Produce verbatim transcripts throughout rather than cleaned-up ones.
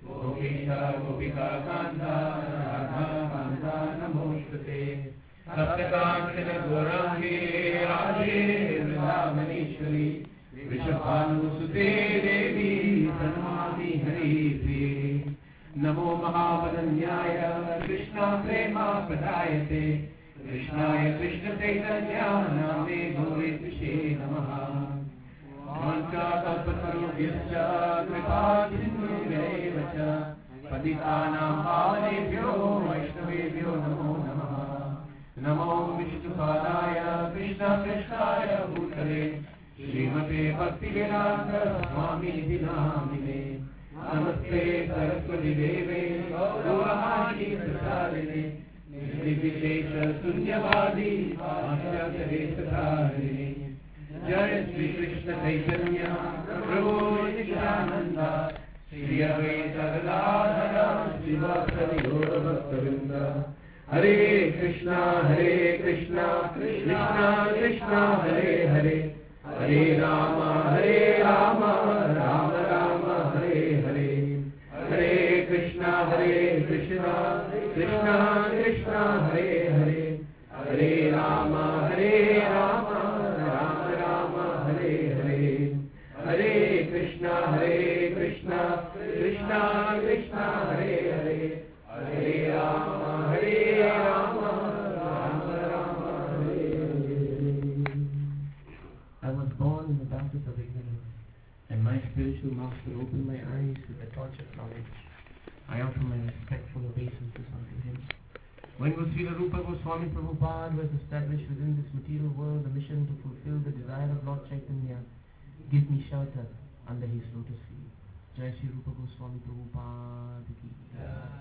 गोपेशा गोपिका कान्ता राधा कान्ता नमोस्तुते सप्तकांचन गौरांगे राधे वृंदावनेश्वरी वृषभानुसुते देवी प्रणमामि हरिप्रिये नमो महावदन्याय कृष्णा प्रेमा प्रदायते कृष्णाय कृष्ण चैतन्या नामे गौरीतृषे नमः वाञ्छाकल्पतरुभ्यश्च कृपा सिन्धुभ्यैव च पतितानां पावनेभ्यो वैष्णवेभ्यो नमो नमः नमो विष्णुपादाय कृष्णकृष्णाय भूतले श्रीमते भक्तिवेदान्त स्वामिनिधि नामिने नमस्ते सरस्वती देवे गौरवाणी प्रसारिणे निर्विशेष शून्यवादी आचार्यदेशधारिणे जय श्री कृष्ण चैतन्य प्रभु नित्यानंद श्री अद्वैत गदाधर श्रीवासदि गौरभक्तवृंद हरे कृष्णा हरे कृष्णा कृष्णा कृष्णा हरे हरे हरे राम हरे राम राम राम हरे हरे हरे कृष्णा हरे कृष्णा कृष्णा कृष्णा हरे हरे हरे राम हरे राम राम राम हरे हरे हरे कृष्णा हरे कृष्णा कृष्णा कृष्णा हरे हरे हरे राम हरे Ram Ram Ram Hare Hare. I was born in the darkness of ignorance, and my spiritual master opened my eyes with the torch of knowledge. I offer my respectful obeisances unto him. When Srila Rupa Goswami Prabhupada was established within this material world, the mission to fulfill the desire of Lord Chaitanya, give me shelter under his lotus feet. Jai Sri Rupa Goswami Prabhupada ki jai.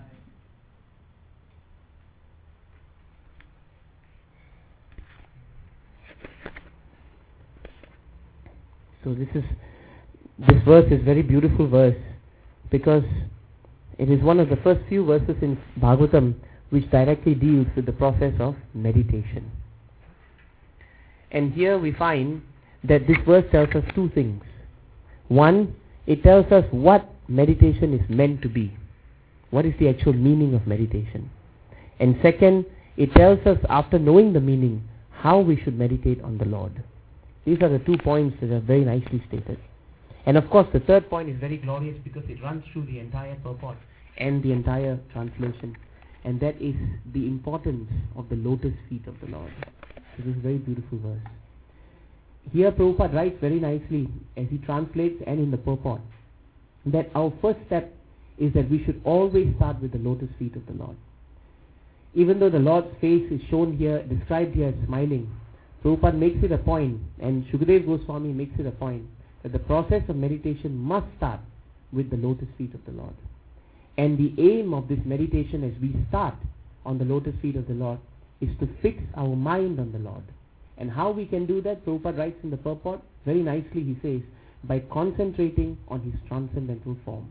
So this is, this verse is very beautiful verse because it is one of the first few verses in Bhagavatam which directly deals with the process of meditation. And here we find that this verse tells us two things. One, it tells us what meditation is meant to be. What is the actual meaning of meditation? And second, it tells us after knowing the meaning, how we should meditate on the Lord. These are the two points that are very nicely stated. And of course the third point is very glorious because it runs through the entire purport and the entire translation. And that is the importance of the lotus feet of the Lord. This is a very beautiful verse. Here Prabhupada writes very nicely as he translates and in the purport that our first step is that we should always start with the lotus feet of the Lord. Even though the Lord's face is shown here, described here as smiling, Prabhupada makes it a point, and Shukadeva Goswami makes it a point, that the process of meditation must start with the lotus feet of the Lord. And the aim of this meditation as we start on the lotus feet of the Lord is to fix our mind on the Lord. And how we can do that, Prabhupada writes in the purport, very nicely he says, by concentrating on his transcendental form.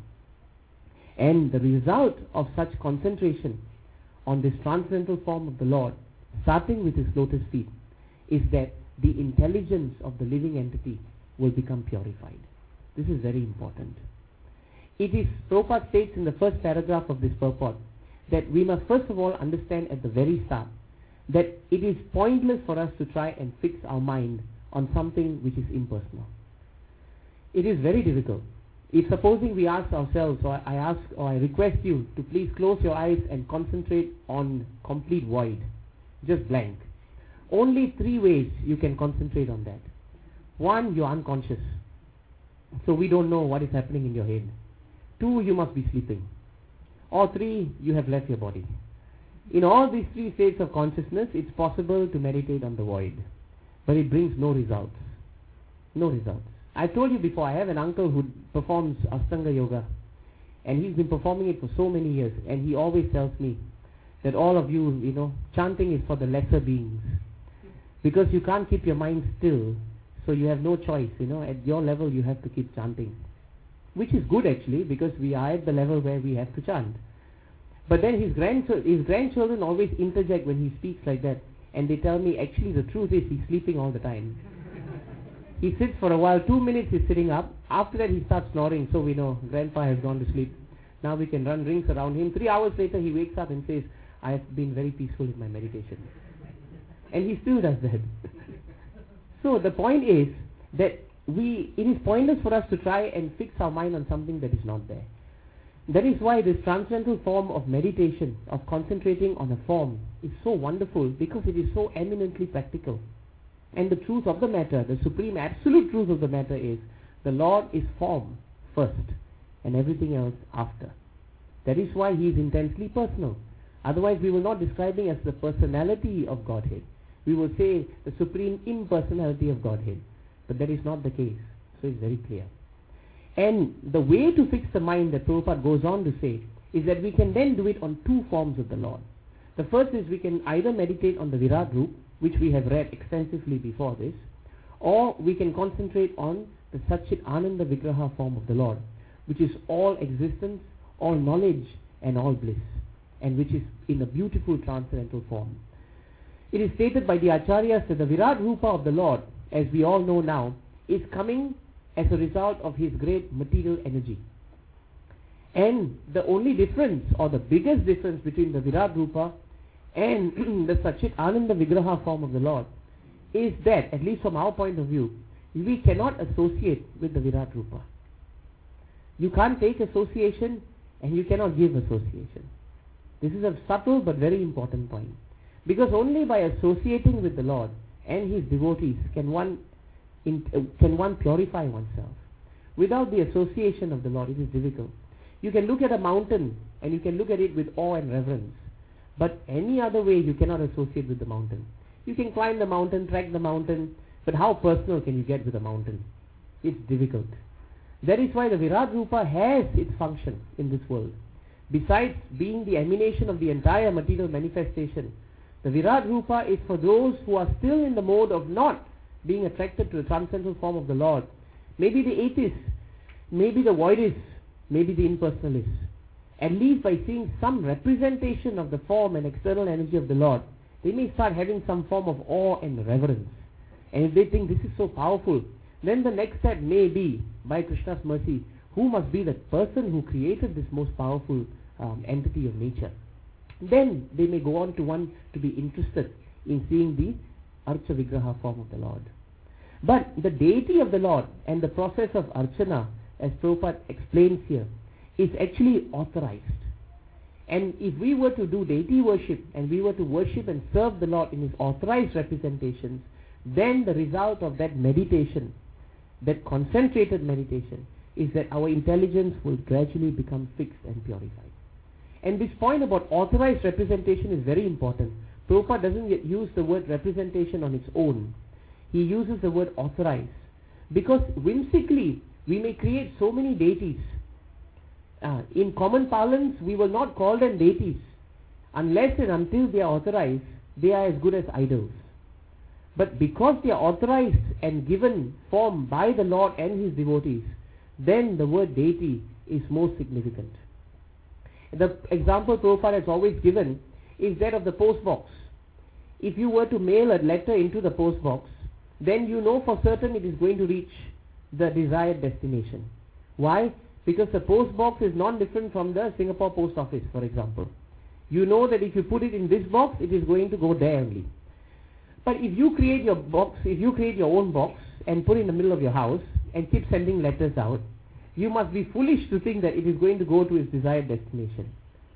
And the result of such concentration on this transcendental form of the Lord, starting with his lotus feet, is that the intelligence of the living entity will become purified. This is very important. It is, Prabhupada states in the first paragraph of this purport, that we must first of all understand at the very start that it is pointless for us to try and fix our mind on something which is impersonal. It is very difficult. If supposing we ask ourselves, or I ask or I request you to please close your eyes and concentrate on complete void, just blank. Only three ways you can concentrate on that. One, you're unconscious, so we don't know what is happening in your head. Two, you must be sleeping. Or three, you have left your body. In all these three states of consciousness, it's possible to meditate on the void, but it brings no results. No results. I told you before, I have an uncle who performs Astanga Yoga, and he's been performing it for so many years, and he always tells me that all of you, you know, chanting is for the lesser beings, because you can't keep your mind still, so you have no choice, you know, at your level you have to keep chanting, which is good actually, because we are at the level where we have to chant. But then his, grandch- his grandchildren always interject when he speaks like that, and they tell me actually the truth is he's sleeping all the time. He sits for a while, two minutes he's sitting up, after that he starts snoring, so we know grandpa has gone to sleep. Now we can run rings around him. Three hours later he wakes up and says, I have been very peaceful in my meditation. And he still does that. So the point is that we, it is pointless for us to try and fix our mind on something that is not there. That is why this transcendental form of meditation, of concentrating on a form, is so wonderful, because it is so eminently practical. And the truth of the matter, the supreme absolute truth of the matter is, the Lord is form first and everything else after. That is why he is intensely personal. Otherwise we will not describe him as the personality of Godhead. We will say the supreme impersonality of Godhead. But that is not the case. So it's very clear. And the way to fix the mind that Prabhupada goes on to say is that we can then do it on two forms of the Lord. The first is we can either meditate on the Virat Roop, which we have read extensively before this, or we can concentrate on the Satchit Ananda Vigraha form of the Lord, which is all existence, all knowledge and all bliss, and which is in a beautiful transcendental form. It is stated by the Acharyas that the Virat Rupa of the Lord, as we all know now, is coming as a result of his great material energy. And the only difference, or the biggest difference between the Virat Rupa and the Satchit Ananda Vigraha form of the Lord, is that, at least from our point of view, we cannot associate with the Virat Rupa. You can't take association and you cannot give association. This is a subtle but very important point. Because only by associating with the Lord and his devotees can one in, uh, can one purify oneself. Without the association of the Lord, it is difficult. You can look at a mountain and you can look at it with awe and reverence. But any other way you cannot associate with the mountain. You can climb the mountain, trek the mountain, but how personal can you get with a mountain? It's difficult. That is why the Virat Rupa has its function in this world. Besides being the emanation of the entire material manifestation, the Virat Rupa is for those who are still in the mode of not being attracted to the transcendental form of the Lord. Maybe the atheists, maybe the voidists, maybe the impersonalists. At least by seeing some representation of the form and external energy of the Lord, they may start having some form of awe and reverence. And if they think this is so powerful, then the next step may be, by Krishna's mercy, who must be the person who created this most powerful um, entity of nature. Then they may go on to want to be interested in seeing the Archa Vigraha form of the Lord. But the deity of the Lord and the process of Archana, as Prabhupada explains here, is actually authorized. And if we were to do deity worship and we were to worship and serve the Lord in his authorized representations, then the result of that meditation, that concentrated meditation, is that our intelligence will gradually become fixed and purified. And this point about authorized representation is very important. Prabhupada doesn't yet use the word representation on its own. He uses the word authorized. Because whimsically, we may create so many deities. Uh, in common parlance, we will not call them deities. Unless and until they are authorized, they are as good as idols. But because they are authorized and given form by the Lord and his devotees, then the word deity is most significant. The example Prabhupada has always given is that of the post box. If you were to mail a letter into the post box, then you know for certain it is going to reach the desired destination. Why? Because the post box is non-different from the Singapore Post Office, for example. You know that if you put it in this box, it is going to go there only. But if you create your box, if you create your own box and put it in the middle of your house and keep sending letters out, you must be foolish to think that it is going to go to its desired destination.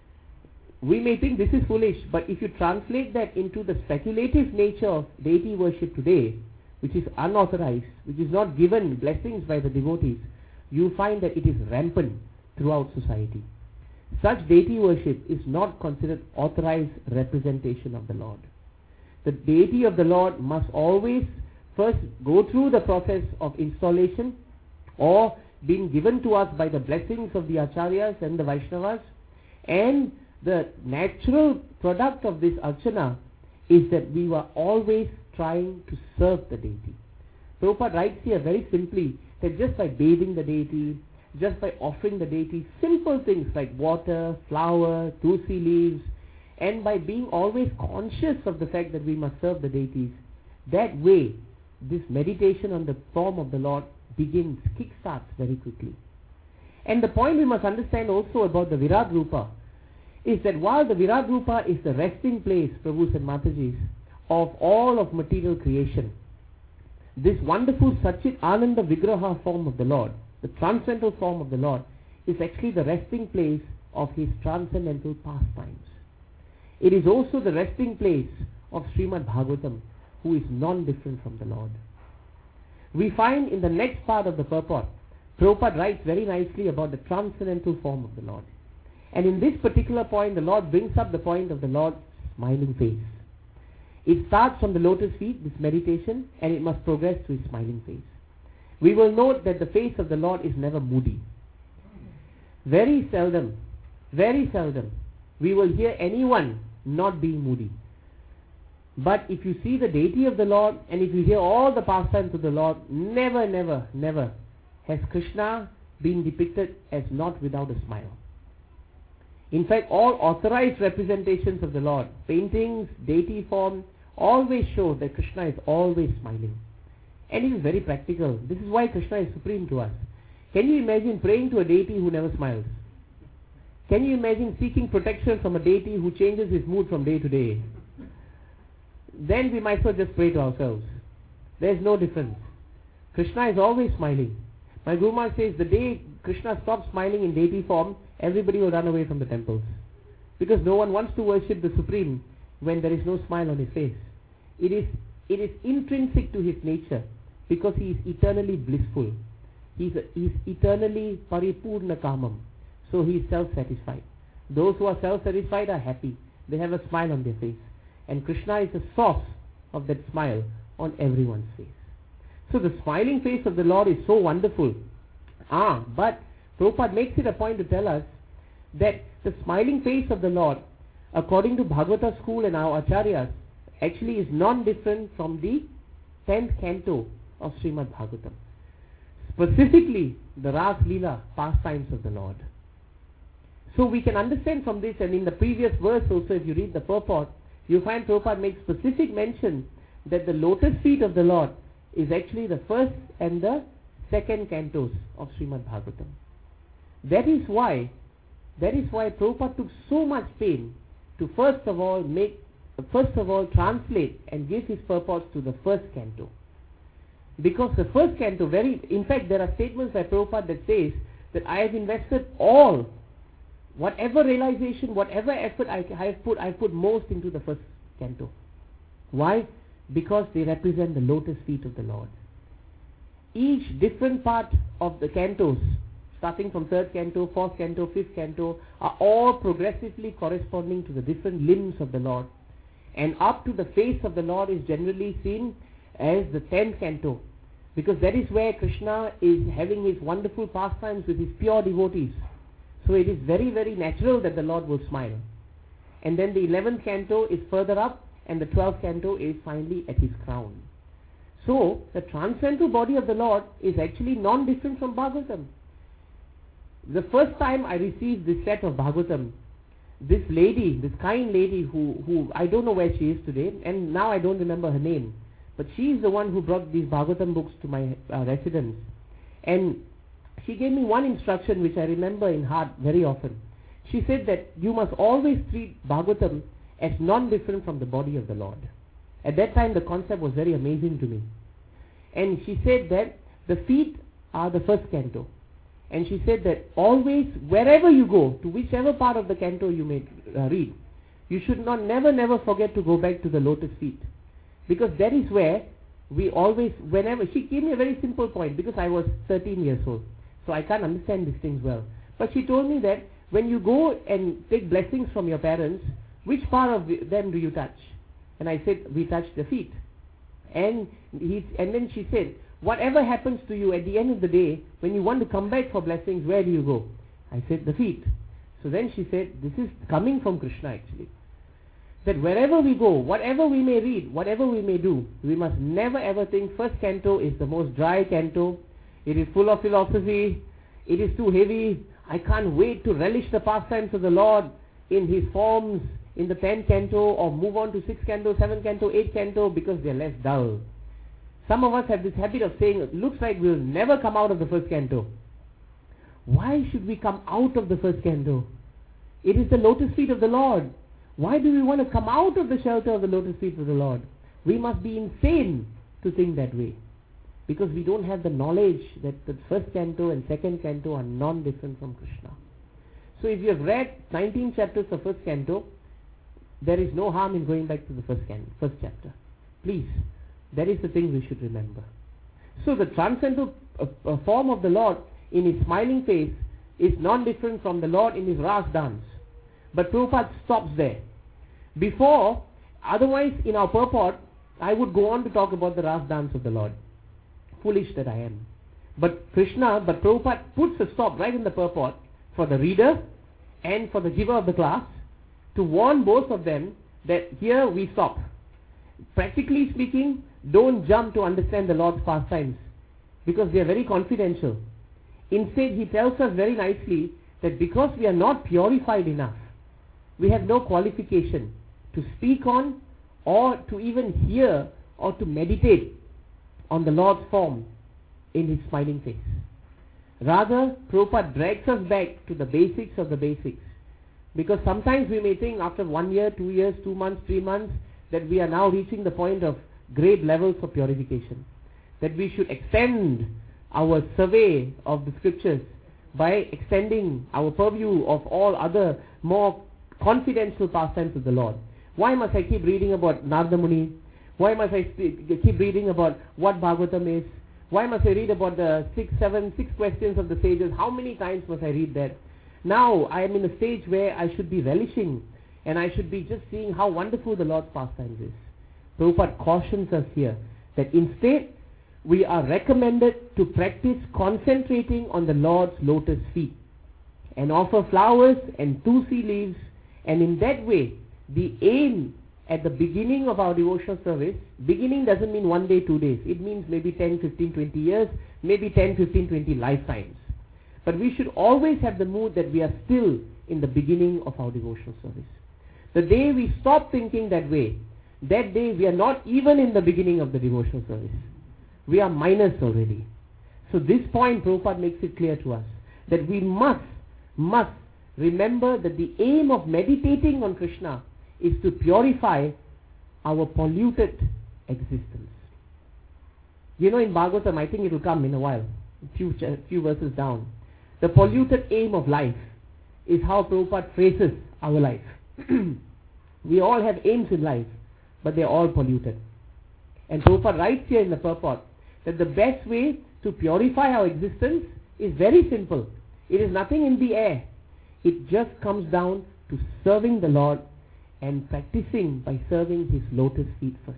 We may think this is foolish, but if you translate that into the speculative nature of deity worship today, which is unauthorized, which is not given blessings by the devotees, you find that it is rampant throughout society. Such deity worship is not considered authorized representation of the Lord. The deity of the Lord must always first go through the process of installation or being given to us by the blessings of the Acharyas and the Vaishnavas, and the natural product of this Archana is that we were always trying to serve the deity. Prabhupada writes here very simply that just by bathing the deity, just by offering the deity simple things like water, flower, tulsi leaves, and by being always conscious of the fact that we must serve the deities, that way this meditation on the form of the Lord begins, kickstarts very quickly. And the point we must understand also about the Virat Rupa is that while the Virat Rupa is the resting place, Prabhus and Matajis, of all of material creation, this wonderful Satchit Ananda Vigraha form of the Lord, the transcendental form of the Lord, is actually the resting place of his transcendental pastimes. It is also the resting place of Srimad Bhagavatam, who is non-different from the Lord. We find in the next part of the purport, Prabhupada writes very nicely about the transcendental form of the Lord. And in this particular point, the Lord brings up the point of the Lord's smiling face. It starts from the lotus feet, this meditation, and it must progress to his smiling face. We will note that the face of the Lord is never moody. Very seldom, very seldom, we will hear anyone not being moody. But if you see the deity of the Lord, and if you hear all the pastimes of the Lord, never, never, never has Krishna been depicted as not without a smile. In fact, all authorized representations of the Lord, paintings, deity form, always show that Krishna is always smiling. And it is very practical. This is why Krishna is supreme to us. Can you imagine praying to a deity who never smiles? Can you imagine seeking protection from a deity who changes his mood from day to day? Then we might as well just pray to ourselves. There is no difference. Krishna is always smiling. My Guru Maharaj says the day Krishna stops smiling in deity form, everybody will run away from the temples. Because no one wants to worship the Supreme when there is no smile on his face. It is, it is intrinsic to his nature because he is eternally blissful. He is, he is eternally paripurna kamam. So he is self-satisfied. Those who are self-satisfied are happy. They have a smile on their face. And Krishna is the source of that smile on everyone's face. So the smiling face of the Lord is so wonderful. Ah, but Prabhupada makes it a point to tell us that the smiling face of the Lord, according to Bhagavata school and our acharyas, actually is non-different from the tenth canto of Srimad Bhagavatam. Specifically, the Ras Leela pastimes of the Lord. So we can understand from this, and in the previous verse also, if you read the purport, you find Prabhupada makes specific mention that the lotus feet of the Lord is actually the first and the second cantos of Srimad Bhagavatam. That is why, that is why Prabhupada took so much pain to first of all make, first of all translate and give his purports to the first canto. Because the first canto, very, in fact there are statements by Prabhupada that says that I have invested all, whatever realization, whatever effort I, I have put, I have put most into the first canto. Why? Because they represent the lotus feet of the Lord. Each different part of the cantos, starting from third canto, fourth canto, fifth canto, are all progressively corresponding to the different limbs of the Lord. And up to the face of the Lord is generally seen as the tenth canto, because that is where Krishna is having his wonderful pastimes with his pure devotees. So it is very, very natural that the Lord will smile. And then the eleventh canto is further up, and the twelfth canto is finally at his crown. So the transcendental body of the Lord is actually non-different from Bhagavatam. The first time I received this set of Bhagavatam, this lady, this kind lady who, who I don't know where she is today, and now I don't remember her name, but she is the one who brought these Bhagavatam books to my uh, residence. And she gave me one instruction which I remember in heart very often. She said that you must always treat Bhagavatam as non-different from the body of the Lord. At that time the concept was very amazing to me. And she said that the feet are the first canto. And she said that always, wherever you go, to whichever part of the canto you may uh, read, you should not never, never forget to go back to the lotus feet. Because that is where we always, whenever, she gave me a very simple point, because I was thirteen years old. So I can't understand these things well. But she told me that when you go and take blessings from your parents, which part of them do you touch? And I said, we touch the feet. And he, and then she said, whatever happens to you at the end of the day, when you want to come back for blessings, where do you go? I said, the feet. So then she said, this is coming from Krishna actually. That wherever we go, whatever we may read, whatever we may do, we must never ever think first canto is the most dry canto. It is full of philosophy. It is too heavy. I can't wait to relish the pastimes of the Lord in his forms in the tenth canto, or move on to sixth canto, seventh canto, eighth canto, because they are less dull. Some of us have this habit of saying, it looks like we will never come out of the first canto. Why should we come out of the first canto? It is the lotus feet of the Lord. Why do we want to come out of the shelter of the lotus feet of the Lord? We must be insane to think that way, because we don't have the knowledge that the first canto and second canto are non-different from Krishna. So if you have read nineteen chapters of first canto, there is no harm in going back to the first can, first chapter. Please, that is the thing we should remember. So the transcendental uh, uh, form of the Lord in his smiling face is non-different from the Lord in his ras dance. But Prabhupada stops there. Before, otherwise in our purport, I would go on to talk about the ras dance of the Lord. Foolish that I am. But Krishna, but Prabhupada puts a stop right in the purport for the reader and for the giver of the class, to warn both of them that here we stop. Practically speaking, don't jump to understand the Lord's pastimes, because they are very confidential. Instead, he tells us very nicely that because we are not purified enough, we have no qualification to speak on, or to even hear, or to meditate on the Lord's form in his smiling face. Rather, Prabhupada drags us back to the basics of the basics. Because sometimes we may think after one year, two years, two months, three months, that we are now reaching the point of great levels of purification. That we should extend our survey of the scriptures by extending our purview of all other more confidential pastimes of the Lord. Why must I keep reading about Narada Muni? Why must I keep reading about what Bhagavatam is? Why must I read about the six, seven, six questions of the sages? How many times must I read that? Now I am in a stage where I should be relishing, and I should be just seeing how wonderful the Lord's pastimes is. Prabhupada cautions us here that instead we are recommended to practice concentrating on the Lord's lotus feet and offer flowers and tulsi leaves, and in that way the aim at the beginning of our devotional service, beginning doesn't mean one day, two days. It means maybe ten, fifteen, twenty years, maybe ten, fifteen, twenty lifetimes. But we should always have the mood that we are still in the beginning of our devotional service. The day we stop thinking that way, that day we are not even in the beginning of the devotional service. We are minus already. So this point Prabhupada makes it clear to us that we must, must remember that the aim of meditating on Krishna is to purify our polluted existence. You know, in Bhagavatam, I think it will come in a while, a few, few verses down. The polluted aim of life is how Prabhupada phrases our life. We all have aims in life, but they're all polluted. And Prabhupada writes here in the purport that the best way to purify our existence is very simple. It is nothing in the air. It just comes down to serving the Lord and practicing by serving his lotus feet first.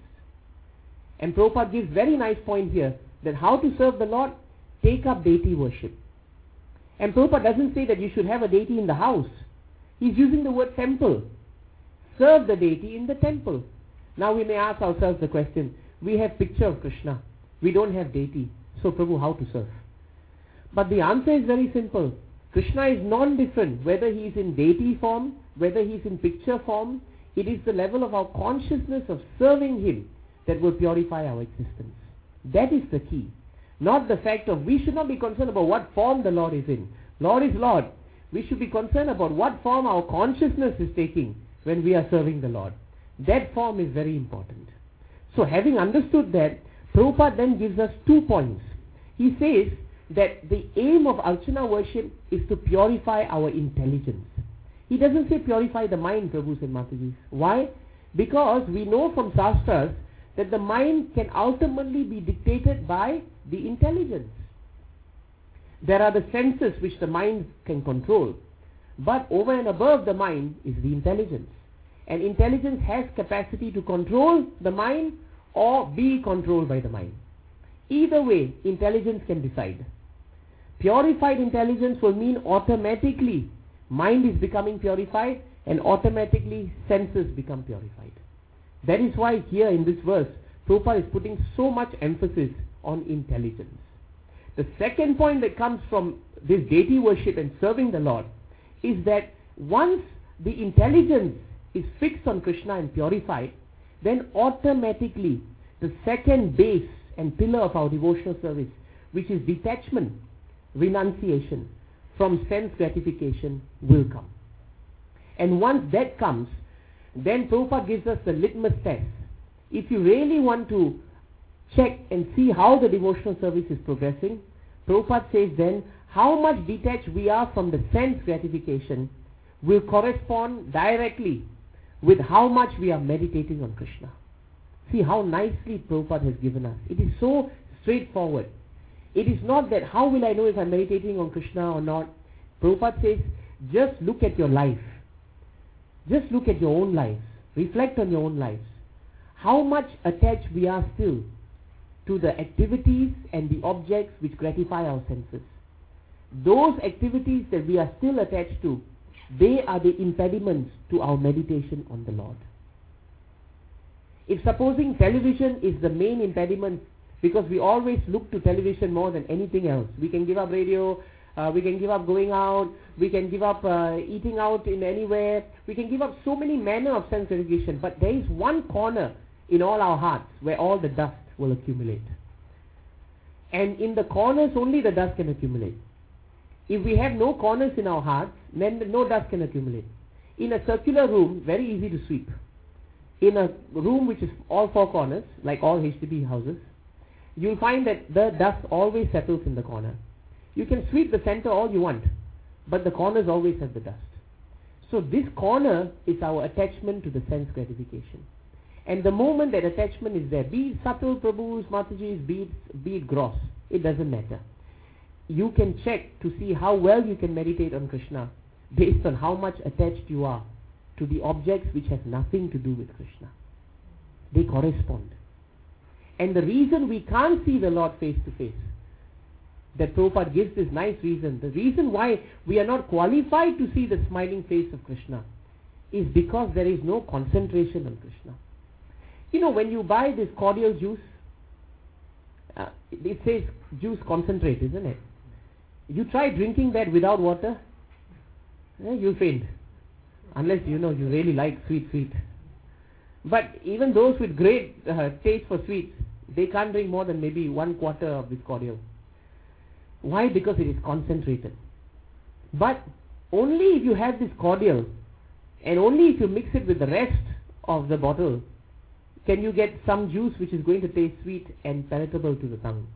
And Prabhupada gives very nice point here that how to serve the Lord, take up deity worship. And Prabhupada doesn't say that you should have a deity in the house. He's using the word temple. Serve the deity in the temple. Now we may ask ourselves the question, we have picture of Krishna, we don't have deity, so Prabhu, how to serve? But the answer is very simple. Krishna is non-different whether he is in deity form, whether he is in picture form. It is the level of our consciousness of serving him that will purify our existence. That is the key. Not the fact of, we should not be concerned about what form the Lord is in. Lord is Lord. We should be concerned about what form our consciousness is taking when we are serving the Lord. That form is very important. So having understood that, Prabhupada then gives us two points. He says that the aim of Archana worship is to purify our intelligence. He doesn't say purify the mind, Prabhus and Mataji. Why? Because we know from Shastras that the mind can ultimately be dictated by the intelligence. There are the senses which the mind can control, but over and above the mind is the intelligence. And intelligence has capacity to control the mind or be controlled by the mind. Either way, intelligence can decide. Purified intelligence will mean automatically mind is becoming purified and automatically senses become purified. That is why here in this verse, Prabhupada is putting so much emphasis on intelligence. The second point that comes from this deity worship and serving the Lord is that once the intelligence is fixed on Krishna and purified, then automatically the second base and pillar of our devotional service, which is detachment, renunciation, from sense gratification will come. And once that comes, then Prabhupada gives us the litmus test. If you really want to check and see how the devotional service is progressing, Prabhupada says then, how much detached we are from the sense gratification will correspond directly with how much we are meditating on Krishna. See how nicely Prabhupada has given us. It is so straightforward. It is not that how will I know if I'm meditating on Krishna or not. Prabhupada says, just look at your life. Just look at your own lives. Reflect on your own lives. How much attached we are still to the activities and the objects which gratify our senses. Those activities that we are still attached to, they are the impediments to our meditation on the Lord. If supposing television is the main impediment, because we always look to television more than anything else. We can give up radio, uh, we can give up going out, we can give up uh, eating out in anywhere, we can give up so many manner of sense gratification, but there is one corner in all our hearts where all the dust will accumulate. And in the corners only the dust can accumulate. If we have no corners in our hearts, then no dust can accumulate. In a circular room, very easy to sweep. In a room which is all four corners, like all H D B houses, you'll find that the dust always settles in the corner. You can sweep the center all you want, but the corners always have the dust. So this corner is our attachment to the sense gratification. And the moment that attachment is there, be it subtle Prabhus, Matajis, be it, be it gross, it doesn't matter. You can check to see how well you can meditate on Krishna based on how much attached you are to the objects which have nothing to do with Krishna. They correspond. And the reason we can't see the Lord face to face, that Prabhupada gives this nice reason, the reason why we are not qualified to see the smiling face of Krishna is because there is no concentration on Krishna. You know, when you buy this cordial juice, uh, it says juice concentrate, isn't it? You try drinking that without water, eh, you'll faint. Unless, you know, you really like sweet, sweet. But even those with great uh, taste for sweets, they can't drink more than maybe one quarter of this cordial. Why? Because it is concentrated. But only if you have this cordial, and only if you mix it with the rest of the bottle, can you get some juice which is going to taste sweet and palatable to the tongue.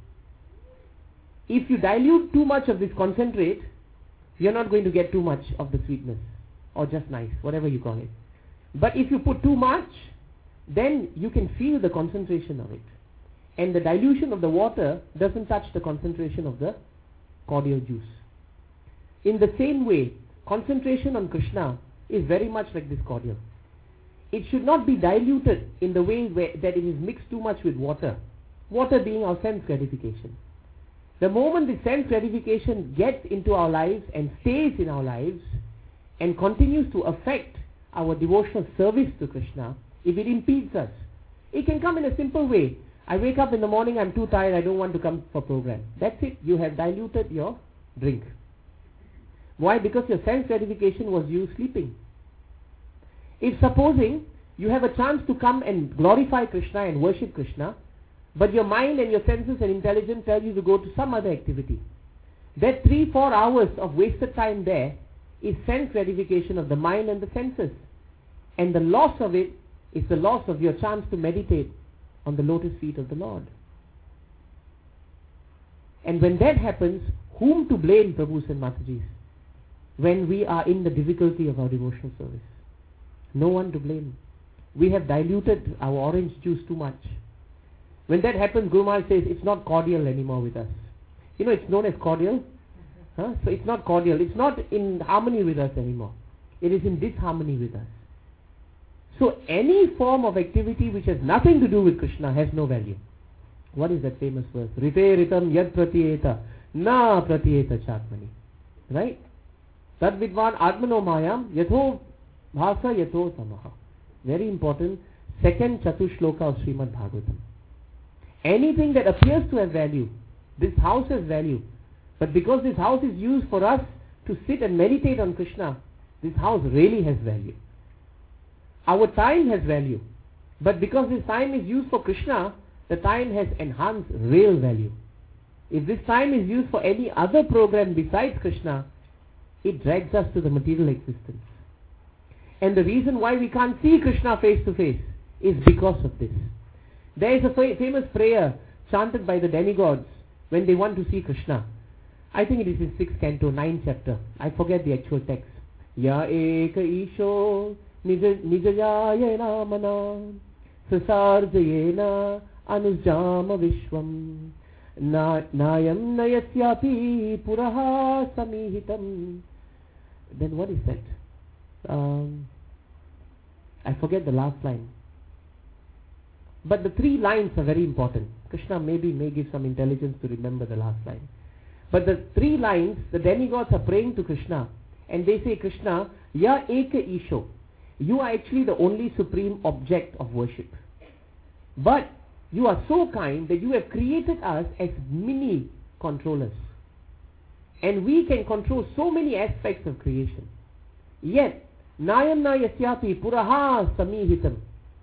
If you dilute too much of this concentrate, you're not going to get too much of the sweetness, or just nice, whatever you call it. But if you put too much, then you can feel the concentration of it. And the dilution of the water doesn't touch the concentration of the cordial juice. In the same way, concentration on Krishna is very much like this cordial. It should not be diluted in the way where, that it is mixed too much with water. Water being our sense gratification. The moment the sense gratification gets into our lives and stays in our lives and continues to affect our devotional service to Krishna, if it impedes us, it can come in a simple way. I wake up in the morning, I'm too tired, I don't want to come for program. That's it, you have diluted your drink. Why? Because your sense gratification was you sleeping. If supposing you have a chance to come and glorify Krishna and worship Krishna, but your mind and your senses and intelligence tell you to go to some other activity, that three, four hours of wasted time there is sense gratification of the mind and the senses. And the loss of it is the loss of your chance to meditate on the lotus feet of the Lord. And when that happens, whom to blame, Prabhus and Matajis, when we are in the difficulty of our devotional service? No one to blame. We have diluted our orange juice too much. When that happens, Guru Maharaj says it's not cordial anymore with us. You know, it's known as cordial. Huh? So it's not cordial. It's not in harmony with us anymore. It is in disharmony with us. So any form of activity which has nothing to do with Krishna has no value. What is that famous verse? Rite ritam yad pratiyeta na pratiyeta chatmani. Right? Tad vidvan atmano mayam yatho bhasa yatho samaha. Very important. Second chatushloka of Srimad Bhagavatam. Anything that appears to have value, this house has value. But because this house is used for us to sit and meditate on Krishna, this house really has value. Our time has value. But because this time is used for Krishna, the time has enhanced real value. If this time is used for any other program besides Krishna, it drags us to the material existence. And the reason why we can't see Krishna face to face is because of this. There is a fa- famous prayer chanted by the demigods when they want to see Krishna. I think it is in sixth canto, ninth chapter. I forget the actual text. Ya eka isho nijayayena mana sasarjayena anujama vishwam nayam nayasyapi puraha samihitam. Then what is that? Um, I forget the last line. But the three lines are very important. Krishna maybe may give some intelligence to remember the last line. But the three lines, the demigods are praying to Krishna, and they say, Krishna, Ya Eka Isho, you are actually the only supreme object of worship. But you are so kind that you have created us as mini controllers. And we can control so many aspects of creation. Yet, Nayam Nayasyapi Puraha Samihitam.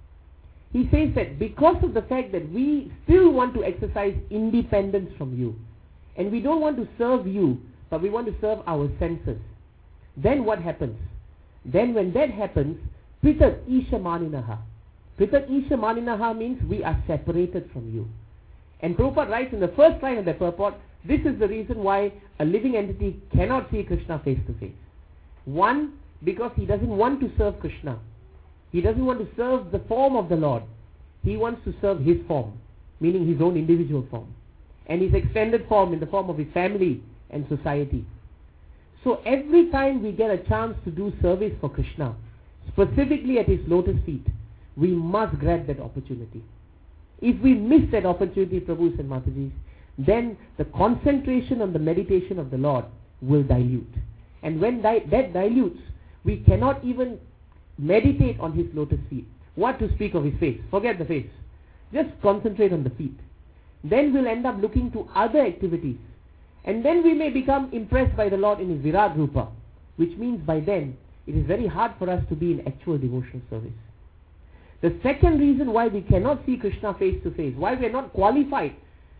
He says that because of the fact that we still want to exercise independence from you, and we don't want to serve you, but we want to serve our senses, then what happens? Then when that happens, Pritat Isha Maninaha. Pritat Isha Maninaha means we are separated from you. And Prabhupada writes in the first line of the purport, this is the reason why a living entity cannot see Krishna face to face. One, because he doesn't want to serve Krishna. He doesn't want to serve the form of the Lord. He wants to serve his form, meaning his own individual form, and his extended form in the form of his family and society. So every time we get a chance to do service for Krishna, specifically at his lotus feet, we must grab that opportunity. If we miss that opportunity, Prabhus and Matajis, then the concentration on the meditation of the Lord will dilute. And when di- that dilutes, we cannot even meditate on his lotus feet. What to speak of his face? Forget the face. Just concentrate on the feet. Then we'll end up looking to other activities. And then we may become impressed by the Lord in his Virat Rupa, which means by then it is very hard for us to be in actual devotional service. The second reason why we cannot see Krishna face to face, why we are not qualified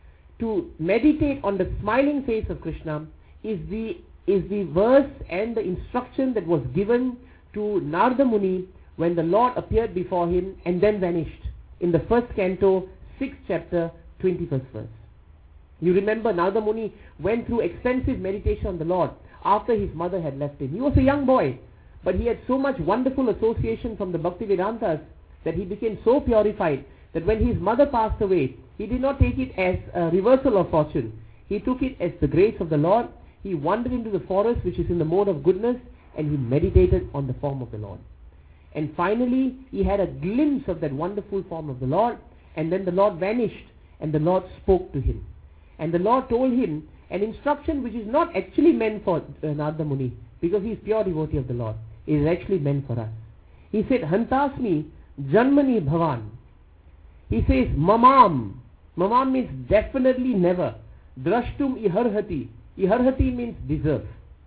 to meditate on the smiling face of Krishna, is the is the verse and the instruction that was given to Narada Muni when the Lord appeared before him and then vanished in the first canto, sixth chapter, twenty-first verse. You remember Narada Muni went through extensive meditation on the Lord after his mother had left him. He was a young boy, but he had so much wonderful association from the Bhaktivedantas that he became so purified that when his mother passed away, he did not take it as a reversal of fortune. He took it as the grace of the Lord. He wandered into the forest, which is in the mode of goodness, and he meditated on the form of the Lord. And finally, he had a glimpse of that wonderful form of the Lord, and then the Lord vanished, and the Lord spoke to him. And the Lord told him an instruction which is not actually meant for uh, Narada Muni, because he is pure devotee of the Lord. It is actually meant for us. He said, Hantasmi Janmani Bhavan. He says, Mamam. Mamam means definitely never. Drashtum iharhati. Iharhati means deserve.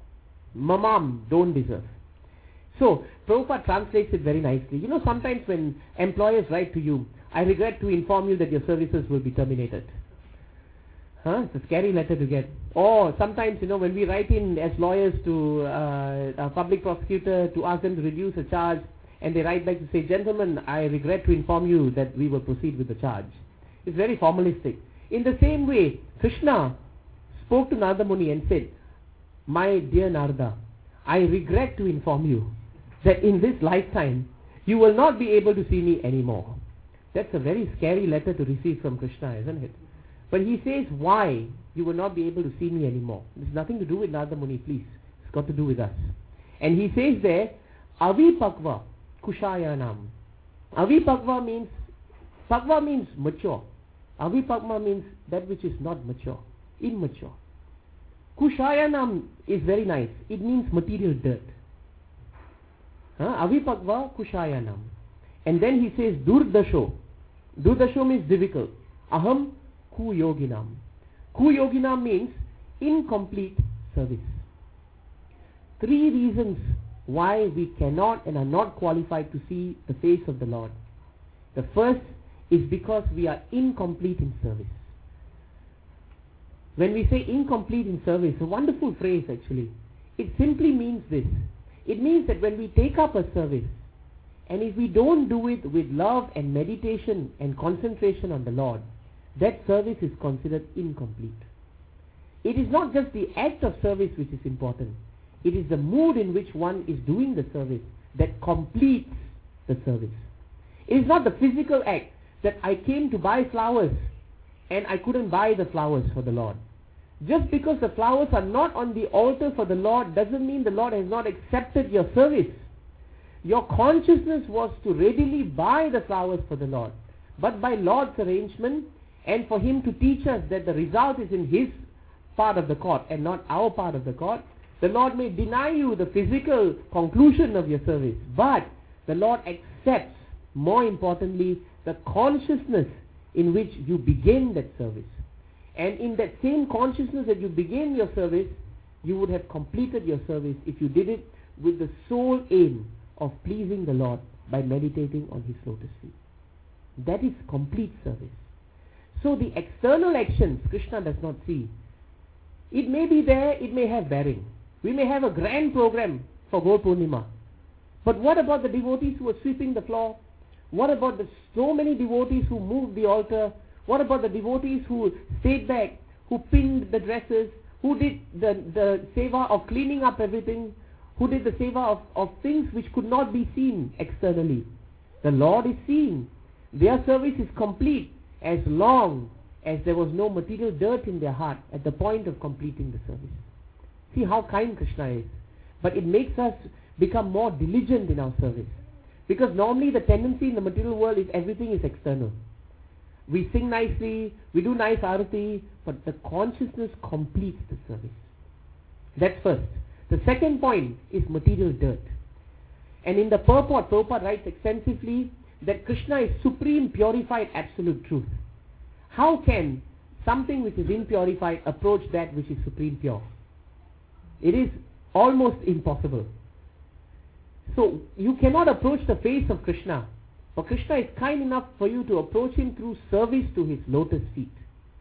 Mamam, don't deserve. So, Prabhupada translates it very nicely. You know, sometimes when employers write to you, I regret to inform you that your services will be terminated. Huh? It's a scary letter to get. Or sometimes, you know, when we write in as lawyers to uh, a public prosecutor to ask them to reduce a charge, and they write back to say, gentlemen, I regret to inform you that we will proceed with the charge. It's very formalistic. In the same way, Krishna spoke to Narada Muni and said, my dear Narada, I regret to inform you that in this lifetime, you will not be able to see me anymore. That's a very scary letter to receive from Krishna, isn't it? But he says, why you will not be able to see me anymore? There's nothing to do with Narada Muni, please. It's got to do with us. And he says there, Avipakva Kushayanam. Avipakva means, Pakva means mature. Avipakva means that which is not mature, immature. Kushayanam is very nice. It means material dirt. Huh? Avipakva Kushayanam. And then he says, Durdasho. Durdasho means difficult. Aham Kuyoginam. Kuyoginam means incomplete service. Three reasons why we cannot and are not qualified to see the face of the Lord. The first is because we are incomplete in service. When we say incomplete in service, a wonderful phrase actually. it simply means this. It means that when we take up a service, and if we don't do it with love and meditation and concentration on the Lord, that service is considered incomplete. It is not just the act of service which is important. It is the mood in which one is doing the service that completes the service. It is not the physical act that I came to buy flowers and I couldn't buy the flowers for the Lord. Just because the flowers are not on the altar for the Lord doesn't mean the Lord has not accepted your service. Your consciousness was to readily buy the flowers for the Lord. But by Lord's arrangement, and for Him to teach us that the result is in His part of the court and not our part of the court, the Lord may deny you the physical conclusion of your service. But the Lord accepts, more importantly, the consciousness in which you begin that service. And in that same consciousness that you begin your service, you would have completed your service if you did it with the sole aim of pleasing the Lord by meditating on His lotus feet. That is complete service. So the external actions Krishna does not see. It may be there, it may have bearing. We may have a grand program for Gaur Purnima. But what about the devotees who are sweeping the floor? What about the so many devotees who moved the altar? What about the devotees who stayed back, who pinned the dresses, who did the, the seva of cleaning up everything, who did the seva of, of things which could not be seen externally? The Lord is seeing. Their service is complete as long as there was no material dirt in their heart at the point of completing the service. See how kind Krishna is. But it makes us become more diligent in our service. Because normally the tendency in the material world is everything is external. We sing nicely, we do nice arati, but the consciousness completes the service. That's first. The second point is material dirt. And in the purport, Prabhupada writes extensively that Krishna is supreme purified absolute truth. How can something which is impurified approach that which is supreme pure? It is almost impossible. So you cannot approach the face of Krishna. For Krishna is kind enough for you to approach Him through service to His lotus feet.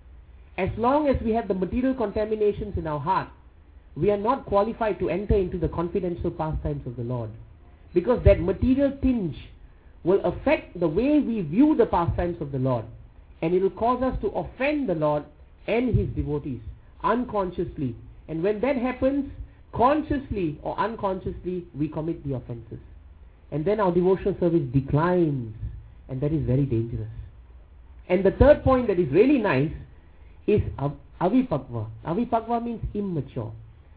As long as we have the material contaminations in our heart, we are not qualified to enter into the confidential pastimes of the Lord. Because that material tinge will affect the way we view the pastimes of the Lord. And it will cause us to offend the Lord and His devotees unconsciously. And when that happens, consciously or unconsciously, we commit the offenses. And then our devotional service declines. And that is very dangerous. And the third point that is really nice is av- avipakva. Avipakva means immature.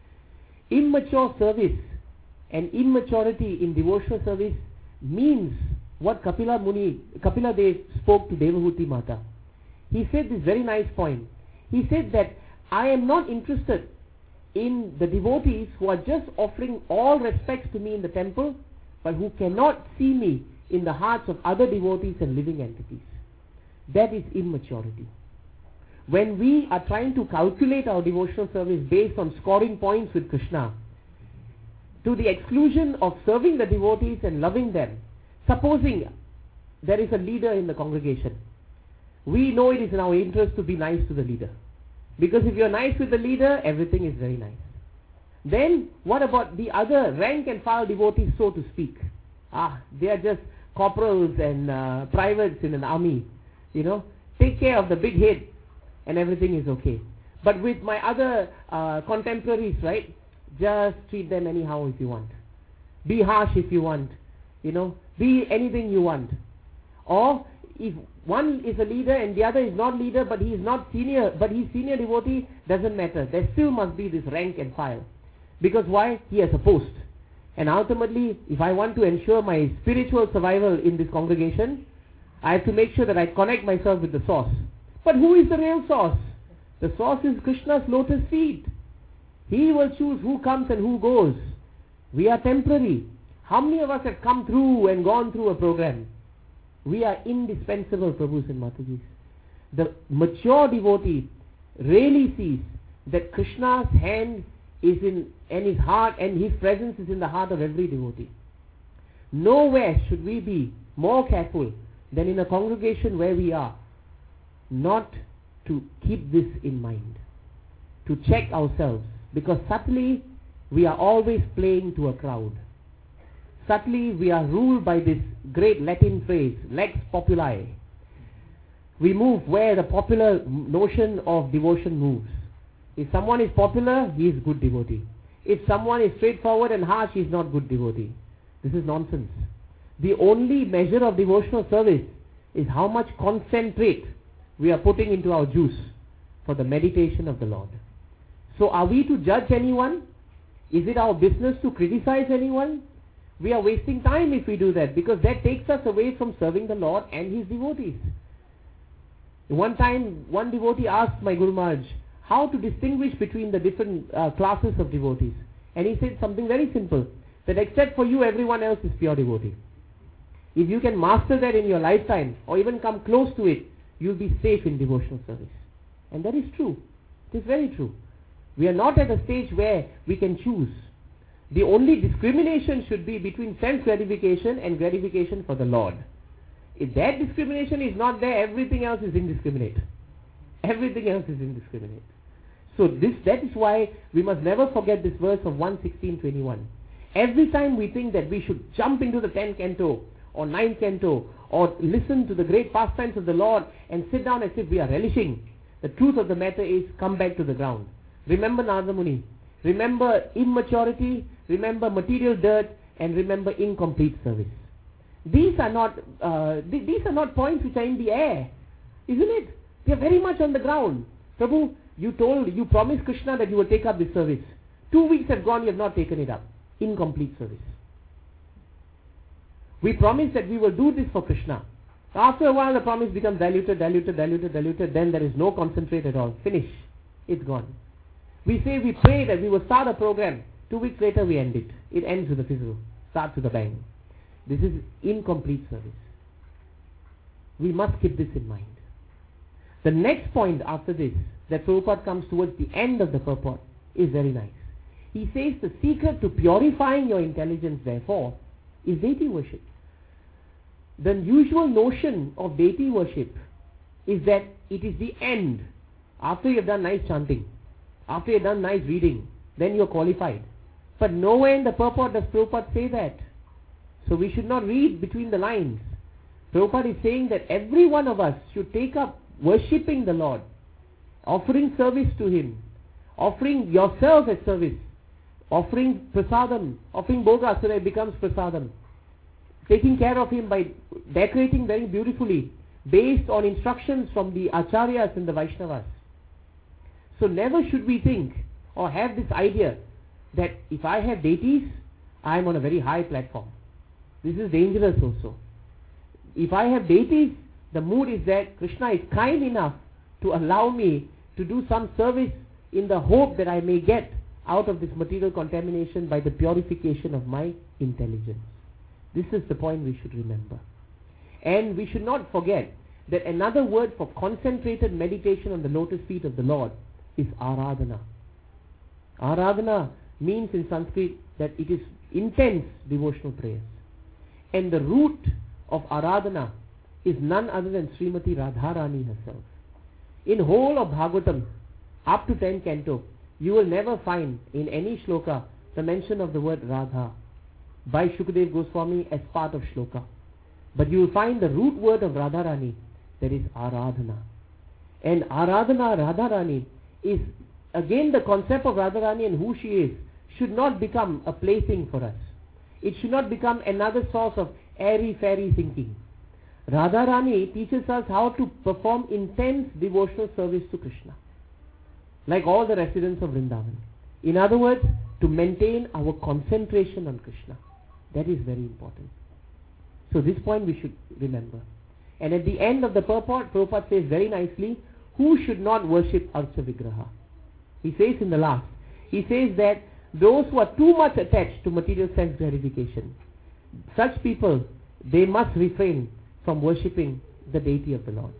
Immature service and immaturity in devotional service means what Kapila Muni, Kapila Dev spoke to Devahuti Mata. He said this very nice point. He said that I am not interested in the devotees who are just offering all respects to me in the temple, but who cannot see me in the hearts of other devotees and living entities. That is immaturity. When we are trying to calculate our devotional service based on scoring points with Krishna, to the exclusion of serving the devotees and loving them, supposing there is a leader in the congregation, we know it is in our interest to be nice to the leader. Because if you're nice with the leader, everything is very nice. Then, what about the other rank and file devotees, so to speak? Ah, they are just corporals and uh, privates in an army. You know, take care of the big head and everything is okay. But with my other uh, contemporaries, right, just treat them anyhow if you want. Be harsh if you want. You know, be anything you want. Or, if one is a leader and the other is not leader, but he is not senior, but he is senior devotee, doesn't matter. There still must be this rank and file. Because why? He has a post. And ultimately, if I want to ensure my spiritual survival in this congregation, I have to make sure that I connect myself with the source. But who is the real source? The source is Krishna's lotus feet. He will choose who comes and who goes. We are temporary. How many of us have come through and gone through a program? We are indispensable, Prabhus and Matajis. The mature devotee really sees that Krishna's hand is in, and his heart and his presence is in the heart of every devotee. Nowhere should we be more careful than in a congregation where we are, not to keep this in mind, to check ourselves, because subtly we are always playing to a crowd. Subtly, we are ruled by this great Latin phrase, lex populi. We move where the popular notion of devotion moves. If someone is popular, he is good devotee. If someone is straightforward and harsh, he is not good devotee. This is nonsense. The only measure of devotional service is how much concentrate we are putting into our juice for the meditation of the Lord. So are we to judge anyone? Is it our business to criticize anyone? We are wasting time if we do that, because that takes us away from serving the Lord and His devotees. One time, one devotee asked my Guru Maharaj how to distinguish between the different uh, classes of devotees. And he said something very simple, that except for you, everyone else is pure devotee. If you can master that in your lifetime, or even come close to it, you'll be safe in devotional service. And that is true. It is very true. We are not at a stage where we can choose. The only discrimination should be between sense gratification and gratification for the Lord. If that discrimination is not there, everything else is indiscriminate. Everything else is indiscriminate. So this, that is why we must never forget this verse of one sixteen twenty-one. Every time we think that we should jump into the tenth canto or ninth canto or listen to the great pastimes of the Lord and sit down as if we are relishing, the truth of the matter is, come back to the ground. Remember Narada Muni. Remember immaturity, remember material dirt, and remember incomplete service. These are not uh, th- these are not points which are in the air, isn't it? They are very much on the ground. Prabhu, you told, you promised Krishna that you will take up this service. Two weeks have gone, you have not taken it up. Incomplete service. We promised that we will do this for Krishna. After a while, the promise becomes diluted, diluted, diluted, diluted. Then there is no concentrate at all. Finish. It's gone. We say we pray that we will start a program. Two weeks later, we end it. It ends with a fizzle. Starts with a bang. This is incomplete service. We must keep this in mind. The next point after this, that Prabhupada comes towards the end of the purport, is very nice. He says the secret to purifying your intelligence, therefore, is deity worship. The usual notion of deity worship is that it is the end. After you have done nice chanting, after you have done nice reading, then you are qualified. But nowhere in the purport does Prabhupada say that. So we should not read between the lines. Prabhupada is saying that every one of us should take up worshipping the Lord, offering service to Him, offering yourself as service, offering prasadam, offering bhoga so that it becomes prasadam, taking care of Him by decorating very beautifully based on instructions from the acharyas and the Vaishnavas. So never should we think or have this idea that if I have deities, I am on a very high platform. This is dangerous also. If I have deities, the mood is that Krishna is kind enough to allow me to do some service in the hope that I may get out of this material contamination by the purification of my intelligence. This is the point we should remember. And we should not forget that another word for concentrated meditation on the lotus feet of the Lord is aradhana. Aradhana means in Sanskrit that it is intense devotional prayers. And the root of aradhana is none other than Srimati Radharani herself. In whole of Bhagavatam, up to tenth canto, you will never find in any shloka the mention of the word Radha by Shukadev Goswami as part of shloka. But you will find the root word of Radharani, that is Aradhana. And Aradhana, Radharani, is again the concept of Radharani and who she is should not become a plaything for us. It should not become another source of airy-fairy thinking. Radharani teaches us how to perform intense devotional service to Krishna, like all the residents of Vrindavan. In other words, to maintain our concentration on Krishna. That is very important. So this point we should remember. And at the end of the purport, Prabhupada says very nicely, who should not worship Archa Vigraha? He says in the last, he says that those who are too much attached to material sense gratification, such people, they must refrain from worshipping the deity of the Lord.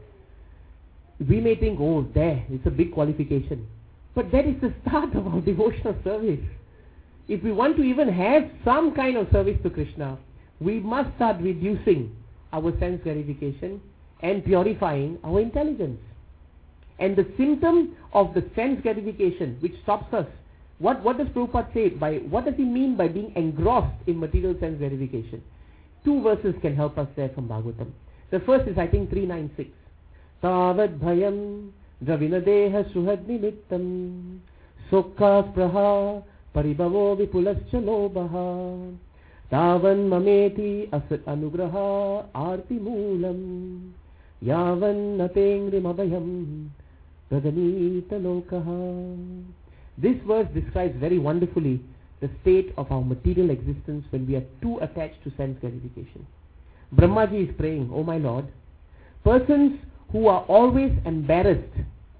We may think, oh, there, it's a big qualification. But that is the start of our devotional service. If we want to even have some kind of service to Krishna, we must start reducing our sense gratification and purifying our intelligence. And the symptom of the sense gratification which stops us What, what does Prabhupada say by, what does he mean by being engrossed in material sense gratification? Two verses can help us there from Bhagavatam. The first is, I think, three ninety-six. Tavad bhayam dravinadeha suhadnimittam sukha spraha paribhavo vipulascha lobaha tavan mameti asat anugraha arti moolam yavan natengrim abhayam pradanita lokaha. This verse describes very wonderfully the state of our material existence when we are too attached to sense gratification. Brahmaji is praying, "Oh my Lord, persons who are always embarrassed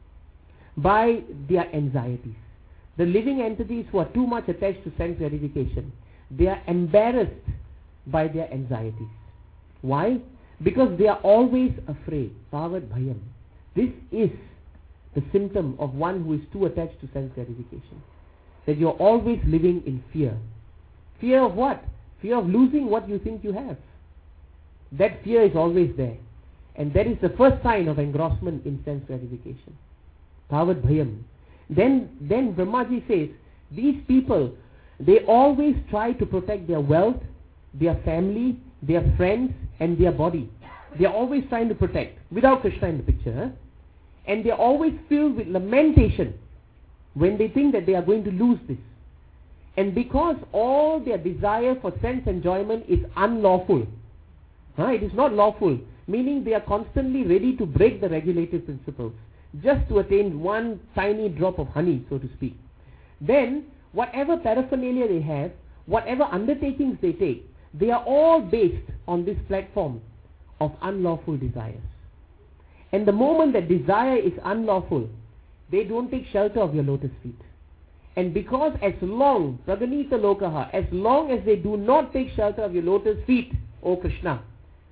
by their anxieties, the living entities who are too much attached to sense gratification, they are embarrassed by their anxieties. Why? Because they are always afraid. Tavad bhayam. This is the symptom of one who is too attached to sense gratification. That you are always living in fear. Fear of what? Fear of losing what you think you have. That fear is always there. And that is the first sign of engrossment in sense gratification. Tavad bhayam. Then, then Brahmaji says, these people, they always try to protect their wealth, their family, their friends, and their body. They are always trying to protect, without Krishna in the picture. Huh? And they are always filled with lamentation when they think that they are going to lose this. And because all their desire for sense enjoyment is unlawful, huh? It is not lawful, meaning they are constantly ready to break the regulative principles just to attain one tiny drop of honey, so to speak. Then, whatever paraphernalia they have, whatever undertakings they take, they are all based on this platform of unlawful desires. And the moment that desire is unlawful, they don't take shelter of your lotus feet. And because as long, Praganita Lokaha, as long as they do not take shelter of your lotus feet, O Krishna,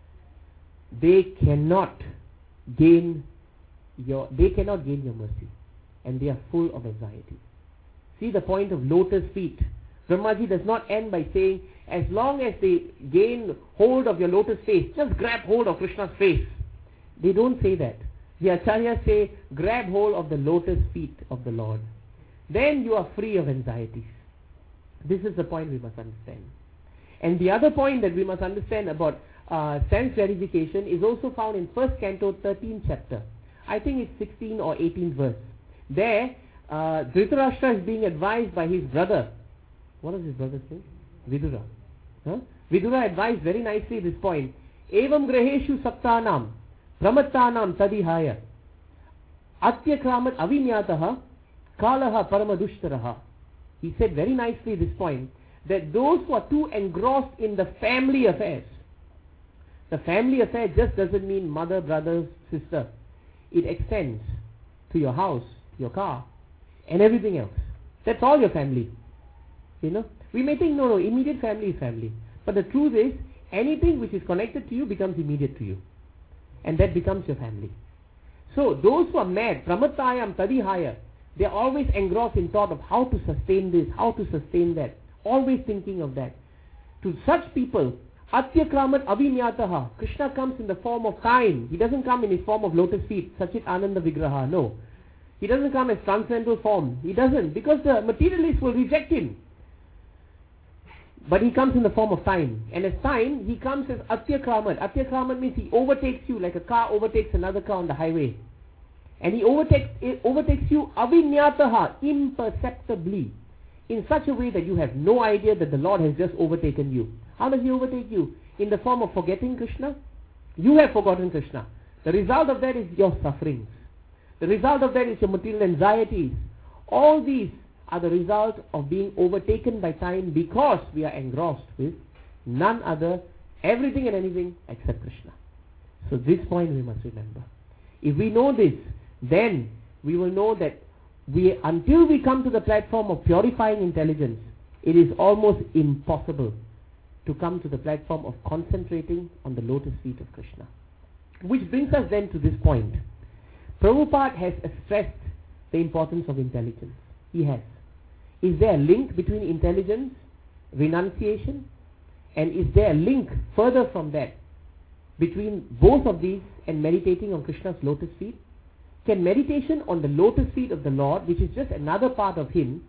they cannot gain your, they cannot gain your mercy. And they are full of anxiety. See the point of lotus feet. Brahmaji does not end by saying, as long as they gain hold of your lotus face, just grab hold of Krishna's face. They don't say that. The Acharyas say, grab hold of the lotus feet of the Lord. Then you are free of anxieties. This is the point we must understand. And the other point that we must understand about uh, sense gratification is also found in first canto, thirteenth chapter. I think it's sixteenth or eighteenth verse. There, uh, Dhritarashtra is being advised by his brother. What does his brother say? Vidura. Huh? Vidura advised very nicely this point. Evam graheshu saptanam pramattanam tadihaya atyakramat avinyataha kalaha paramadushtaraha. He said very nicely this point, that those who are too engrossed in the family affairs, the family affair just doesn't mean mother, brother, sister. It extends to your house, your car, and everything else. That's all your family. You know, we may think, no, no, immediate family is family. But the truth is, anything which is connected to you becomes immediate to you. And that becomes your family. So, those who are mad, pramatayam tadihaya, they are always engrossed in thought of how to sustain this, how to sustain that. Always thinking of that. To such people, atyakramat avinyataha, Krishna comes in the form of time. He doesn't come in his form of lotus feet, Sachit Ananda Vigraha, no. He doesn't come as transcendental form. He doesn't, because the materialists will reject him. But he comes in the form of time. And as time, he comes as Atyakramat. Atyakramat means he overtakes you like a car overtakes another car on the highway. And he overtakes, it overtakes you avinyataha, imperceptibly. In such a way that you have no idea that the Lord has just overtaken you. How does he overtake you? In the form of forgetting Krishna? You have forgotten Krishna. The result of that is your sufferings. The result of that is your material anxieties. All these are the result of being overtaken by time because we are engrossed with none other, everything and anything except Krishna. So this point we must remember. If we know this, then we will know that we, until we come to the platform of purifying intelligence, it is almost impossible to come to the platform of concentrating on the lotus feet of Krishna. Which brings us then to this point. Prabhupada has stressed the importance of intelligence. He has. Is there a link between intelligence, renunciation, and is there a link further from that between both of these and meditating on Krishna's lotus feet? Can meditation on the lotus feet of the Lord, which is just another part of Him,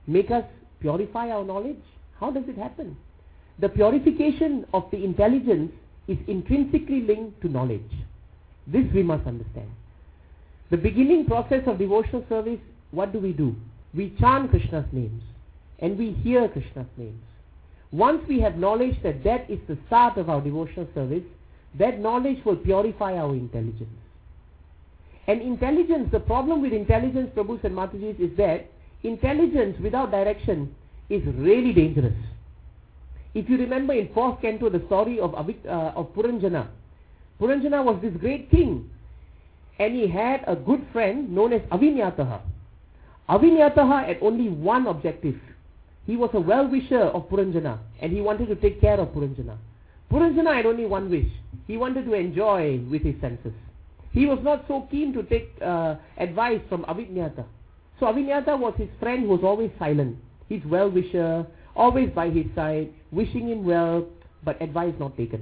make us purify our knowledge? How does it happen? The purification of the intelligence is intrinsically linked to knowledge. This we must understand. The beginning process of devotional service, what do we do? We chant Krishna's names and we hear Krishna's names. Once we have knowledge that that is the start of our devotional service, that knowledge will purify our intelligence. And intelligence, the problem with intelligence, Prabhus and Matajis, is that intelligence without direction is really dangerous. If you remember in fourth canto the story of, Avik, uh, of Puranjana. Puranjana was this great king, and he had a good friend known as Avinyataha. Avinyataha had only one objective. He was a well-wisher of Puranjana, and he wanted to take care of Puranjana. Puranjana had only one wish. He wanted to enjoy with his senses. He was not so keen to take uh, advice from Avinyata. So Avinyata was his friend who was always silent. His well-wisher, always by his side, wishing him well, but advice not taken.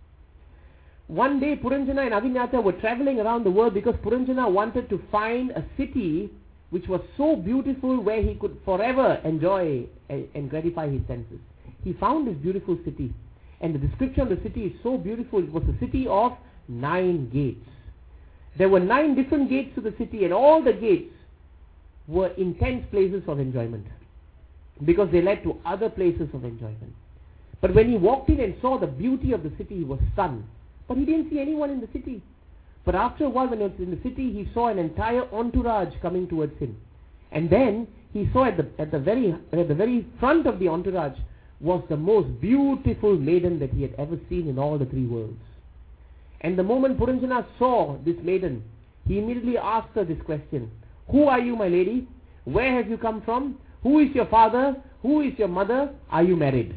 One day Puranjana and Avinyata were traveling around the world because Puranjana wanted to find a city which was so beautiful where he could forever enjoy and, and gratify his senses. He found this beautiful city, and the description of the city is so beautiful. It was a city of nine gates. There were nine different gates to the city, and all the gates were intense places of enjoyment because they led to other places of enjoyment. But when he walked in and saw the beauty of the city, he was stunned. But he didn't see anyone in the city. But after a while, when he was in the city, he saw an entire entourage coming towards him. And then he saw at the at the very at the very front of the entourage was the most beautiful maiden that he had ever seen in all the three worlds. And the moment Puranjana saw this maiden, he immediately asked her this question: "Who are you, my lady? Where have you come from? Who is your father? Who is your mother? Are you married?"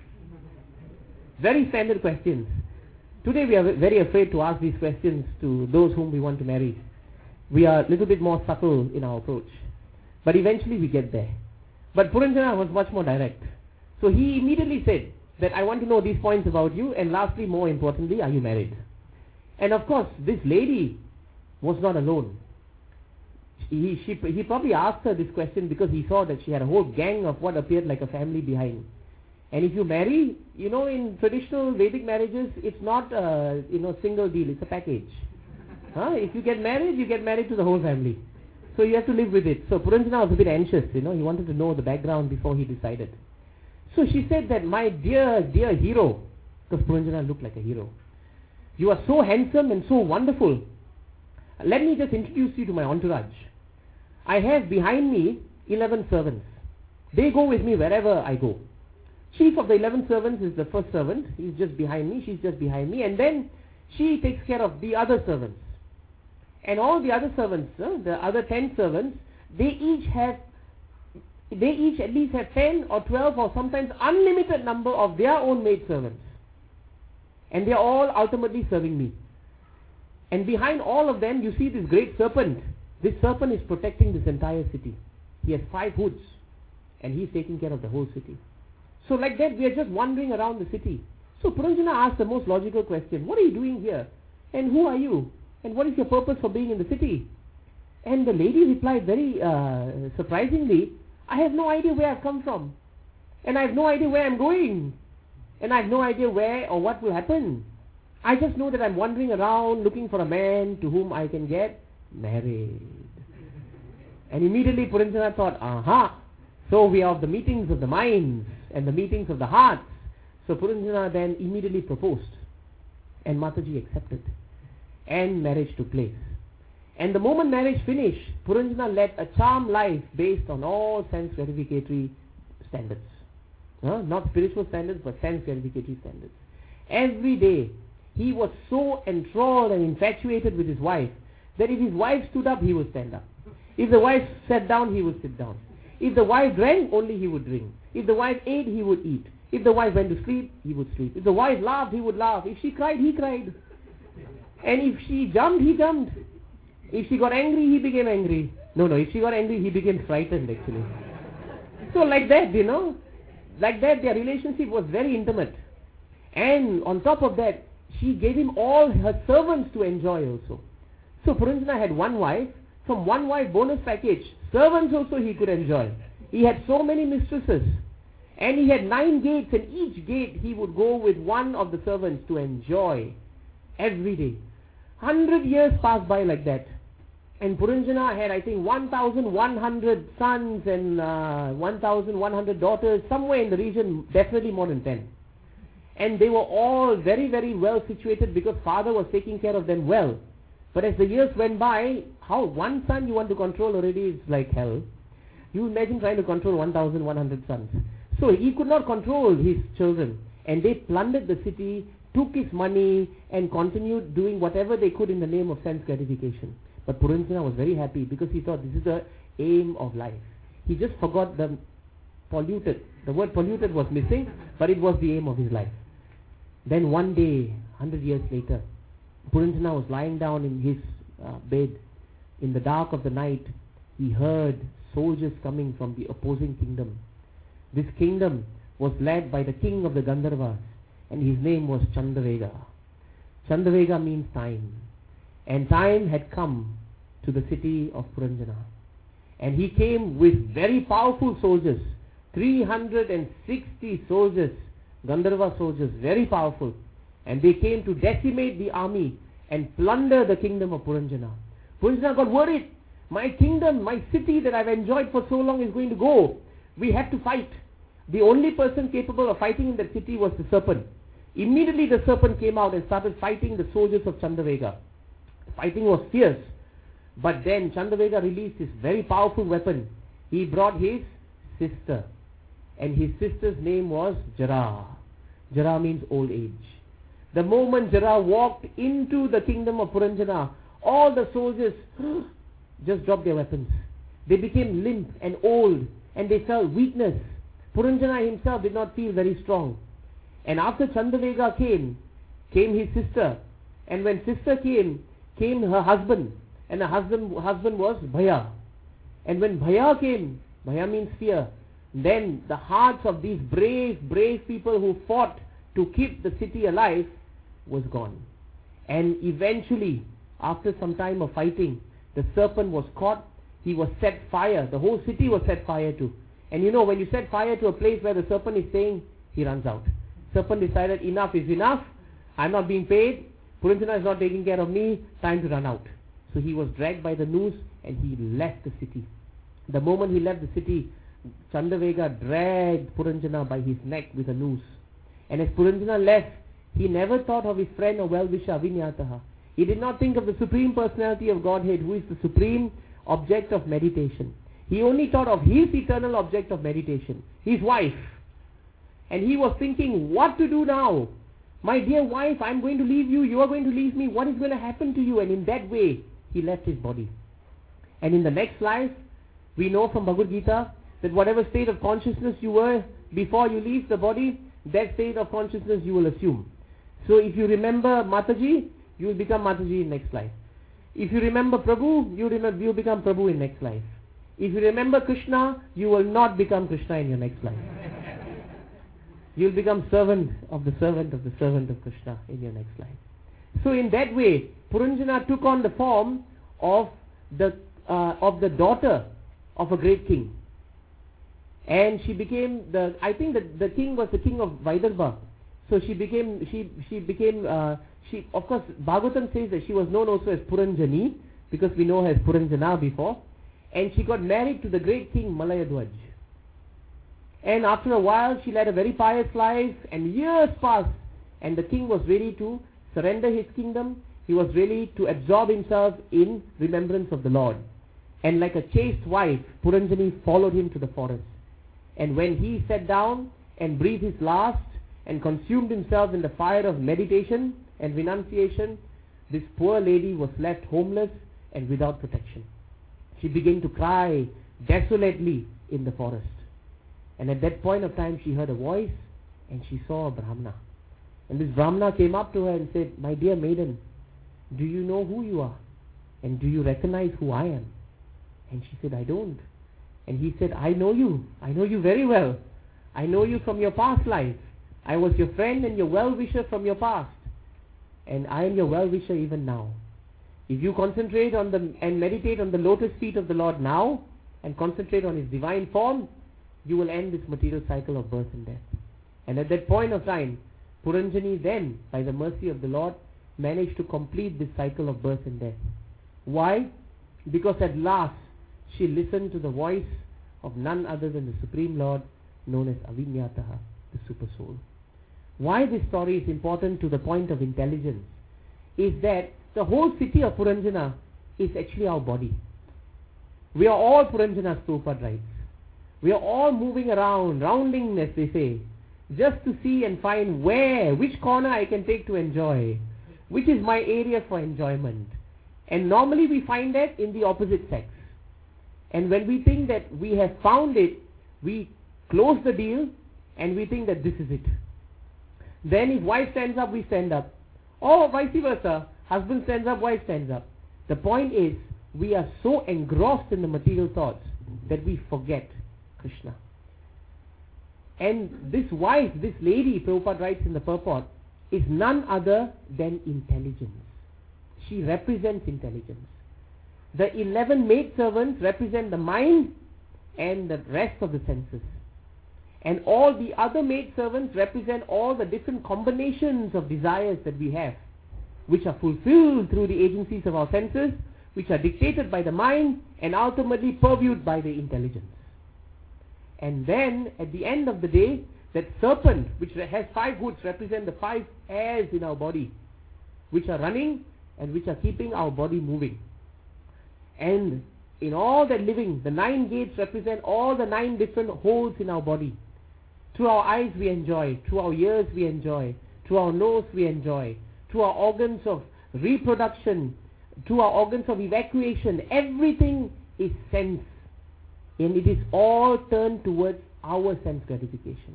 Very standard questions. Today we are very afraid to ask these questions to those whom we want to marry. We are a little bit more subtle in our approach. But eventually we get there. But Puranjana was much more direct. So he immediately said that I want to know these points about you, and lastly, more importantly, are you married? And of course, this lady was not alone. He, she, he probably asked her this question because he saw that she had a whole gang of what appeared like a family behind. And if you marry, you know, in traditional Vedic marriages, it's not a you know single deal; it's a package. Huh? If you get married, you get married to the whole family. So you have to live with it. So Puranjana was a bit anxious, you know. He wanted to know the background before he decided. So she said that, "My dear, dear hero," because Puranjana looked like a hero, "you are so handsome and so wonderful. Let me just introduce you to my entourage. I have behind me eleven servants. They go with me wherever I go. Chief of the eleven servants is the first servant. He's just behind me. She's just behind me. And then she takes care of the other servants. And all the other servants, uh, the other ten servants, they each have, they each at least have ten or twelve or sometimes unlimited number of their own maid servants. And they are all ultimately serving me. And behind all of them, you see this great serpent. This serpent is protecting this entire city. He has five hoods, and he's taking care of the whole city." So like that, we are just wandering around the city. So Puranjana asked the most logical question: "What are you doing here? And who are you? And what is your purpose for being in the city?" And the lady replied very uh, surprisingly, "I have no idea where I've come from. And I have no idea where I'm going. And I have no idea where or what will happen. I just know that I'm wandering around looking for a man to whom I can get married." And immediately Puranjana thought, aha, so we are of the meetings of the minds and the meetings of the hearts. So Puranjana then immediately proposed, and Mataji accepted, and marriage took place. And the moment marriage finished, Puranjana led a charmed life based on all sense gratificatory standards. Huh? Not spiritual standards, but sense gratificatory standards. Every day, he was so enthralled and infatuated with his wife that if his wife stood up, he would stand up. If the wife sat down, he would sit down. If the wife drank, only he would drink. If the wife ate, he would eat. If the wife went to sleep, he would sleep. If the wife laughed, he would laugh. If she cried, he cried. And if she jumped, he jumped. If she got angry, he became angry. No, no, if she got angry, he became frightened actually. So like that, you know, like that their relationship was very intimate. And on top of that, she gave him all her servants to enjoy also. So Puranjana had one wife. From one wife bonus package, servants also he could enjoy. He had so many mistresses. And he had nine gates, and each gate he would go with one of the servants to enjoy every day. Hundred years passed by like that. And Puranjana had, I think, one thousand one hundred sons and uh, one thousand one hundred daughters, somewhere in the region, definitely more than ten. And they were all very, very well situated because father was taking care of them well. But as the years went by, how one son you want to control already is like hell. You imagine trying to control one thousand one hundred sons. So he could not control his children. And they plundered the city, took his money, and continued doing whatever they could in the name of sense gratification. But Puranjana was very happy because he thought this is the aim of life. He just forgot the polluted. The word polluted was missing, but it was the aim of his life. Then one day, hundred years later, Puranjana was lying down in his uh, bed. In the dark of the night, he heard soldiers coming from the opposing kingdom. This kingdom was led by the king of the Gandharvas, and his name was Chandavega. Chandavega means time. And time had come to the city of Puranjana. And he came with very powerful soldiers, three hundred sixty soldiers, Gandharva soldiers, very powerful. And they came to decimate the army and plunder the kingdom of Puranjana. Puranjana got worried. My kingdom, my city that I've enjoyed for so long is going to go. We have to fight. The only person capable of fighting in that city was the serpent. Immediately the serpent came out and started fighting the soldiers of Chandavega. Fighting was fierce. But then Chandavega released his very powerful weapon. He brought his sister. And his sister's name was Jara. Jara means old age. The moment Jara walked into the kingdom of Puranjana, all the soldiers just dropped their weapons. They became limp and old, and they felt weakness. Puranjana himself did not feel very strong. And after Chandavega came, came his sister. And when sister came, came her husband. And her husband, husband was Bhaya. And when Bhaya came, Bhaya means fear, then the hearts of these brave, brave people who fought to keep the city alive was gone. And eventually, after some time of fighting, the serpent was caught. He was set fire. The whole city was set fire to. And you know, when you set fire to a place where the serpent is staying, he runs out. Serpent decided enough is enough. I'm not being paid. Puranjana is not taking care of me. Time to run out. So he was dragged by the noose and he left the city. The moment he left the city, Chandavega dragged Puranjana by his neck with a noose. And as Puranjana left, he never thought of his friend or well-wisher Avinyataha. He did not think of the Supreme Personality of Godhead, who is the supreme object of meditation. He only thought of his eternal object of meditation, his wife. And he was thinking, what to do now? My dear wife, I'm going to leave you, you are going to leave me, what is going to happen to you? And in that way, he left his body. And in the next life, we know from Bhagavad Gita that whatever state of consciousness you were before you leave the body, that state of consciousness you will assume. So if you remember Mataji, you will become Mataji in next life. If you remember Prabhu, you remember you become Prabhu in next life. If you remember Krishna, you will not become Krishna in your next life. You will become servant of the servant of the servant of Krishna in your next life. So in that way, Puranjana took on the form of the uh, of the daughter of a great king. And she became the, I think that the king was the king of Vaidarbha. So she became, she, she became, uh, she, of course, Bhagavatam says that she was known also as Puranjani, because we know her as Puranjana before. And she got married to the great king Malayadwaj. And after a while, she led a very pious life, and years passed, and the king was ready to surrender his kingdom. He was ready to absorb himself in remembrance of the Lord. And like a chaste wife, Puranjani followed him to the forest. And when he sat down and breathed his last and consumed himself in the fire of meditation and renunciation, this poor lady was left homeless and without protection. She began to cry desolately in the forest. And at that point of time, she heard a voice and she saw a Brahmana. And this Brahmana came up to her and said, "My dear maiden, do you know who you are? And do you recognize who I am?" And she said, "I don't." And he said, "I know you. I know you very well. I know you from your past life. I was your friend and your well-wisher from your past. And I am your well-wisher even now. If you concentrate on the and meditate on the lotus feet of the Lord now, and concentrate on His divine form, you will end this material cycle of birth and death. And at that point of time, Puranjani then, by the mercy of the Lord, managed to complete this cycle of birth and death. Why? Because at last, she listened to the voice of none other than the Supreme Lord, known as Avinyataha, the Super Soul. Why this story is important to the point of intelligence is that the whole city of Puranjana is actually our body. We are all Puranjanas, Prabhupada writes. We are all moving around, rounding as they say, just to see and find where, which corner I can take to enjoy, which is my area for enjoyment. And normally we find that in the opposite sex. And when we think that we have found it, we close the deal and we think that this is it. Then if wife stands up, we stand up. Or vice versa, husband stands up, wife stands up. The point is, we are so engrossed in the material thoughts that we forget Krishna. And this wife, this lady, Prabhupada writes in the purport, is none other than intelligence. She represents intelligence. The eleven maidservants represent the mind and the rest of the senses. And all the other maidservants represent all the different combinations of desires that we have, which are fulfilled through the agencies of our senses, which are dictated by the mind and ultimately purviewed by the intelligence. And then, at the end of the day, that serpent, which has five hoods, represent the five hairs in our body, which are running and which are keeping our body moving. And in all that living, the nine gates represent all the nine different holes in our body. Through our eyes we enjoy, through our ears we enjoy, through our nose we enjoy, through our organs of reproduction, through our organs of evacuation, everything is sense. And it is all turned towards our sense gratification.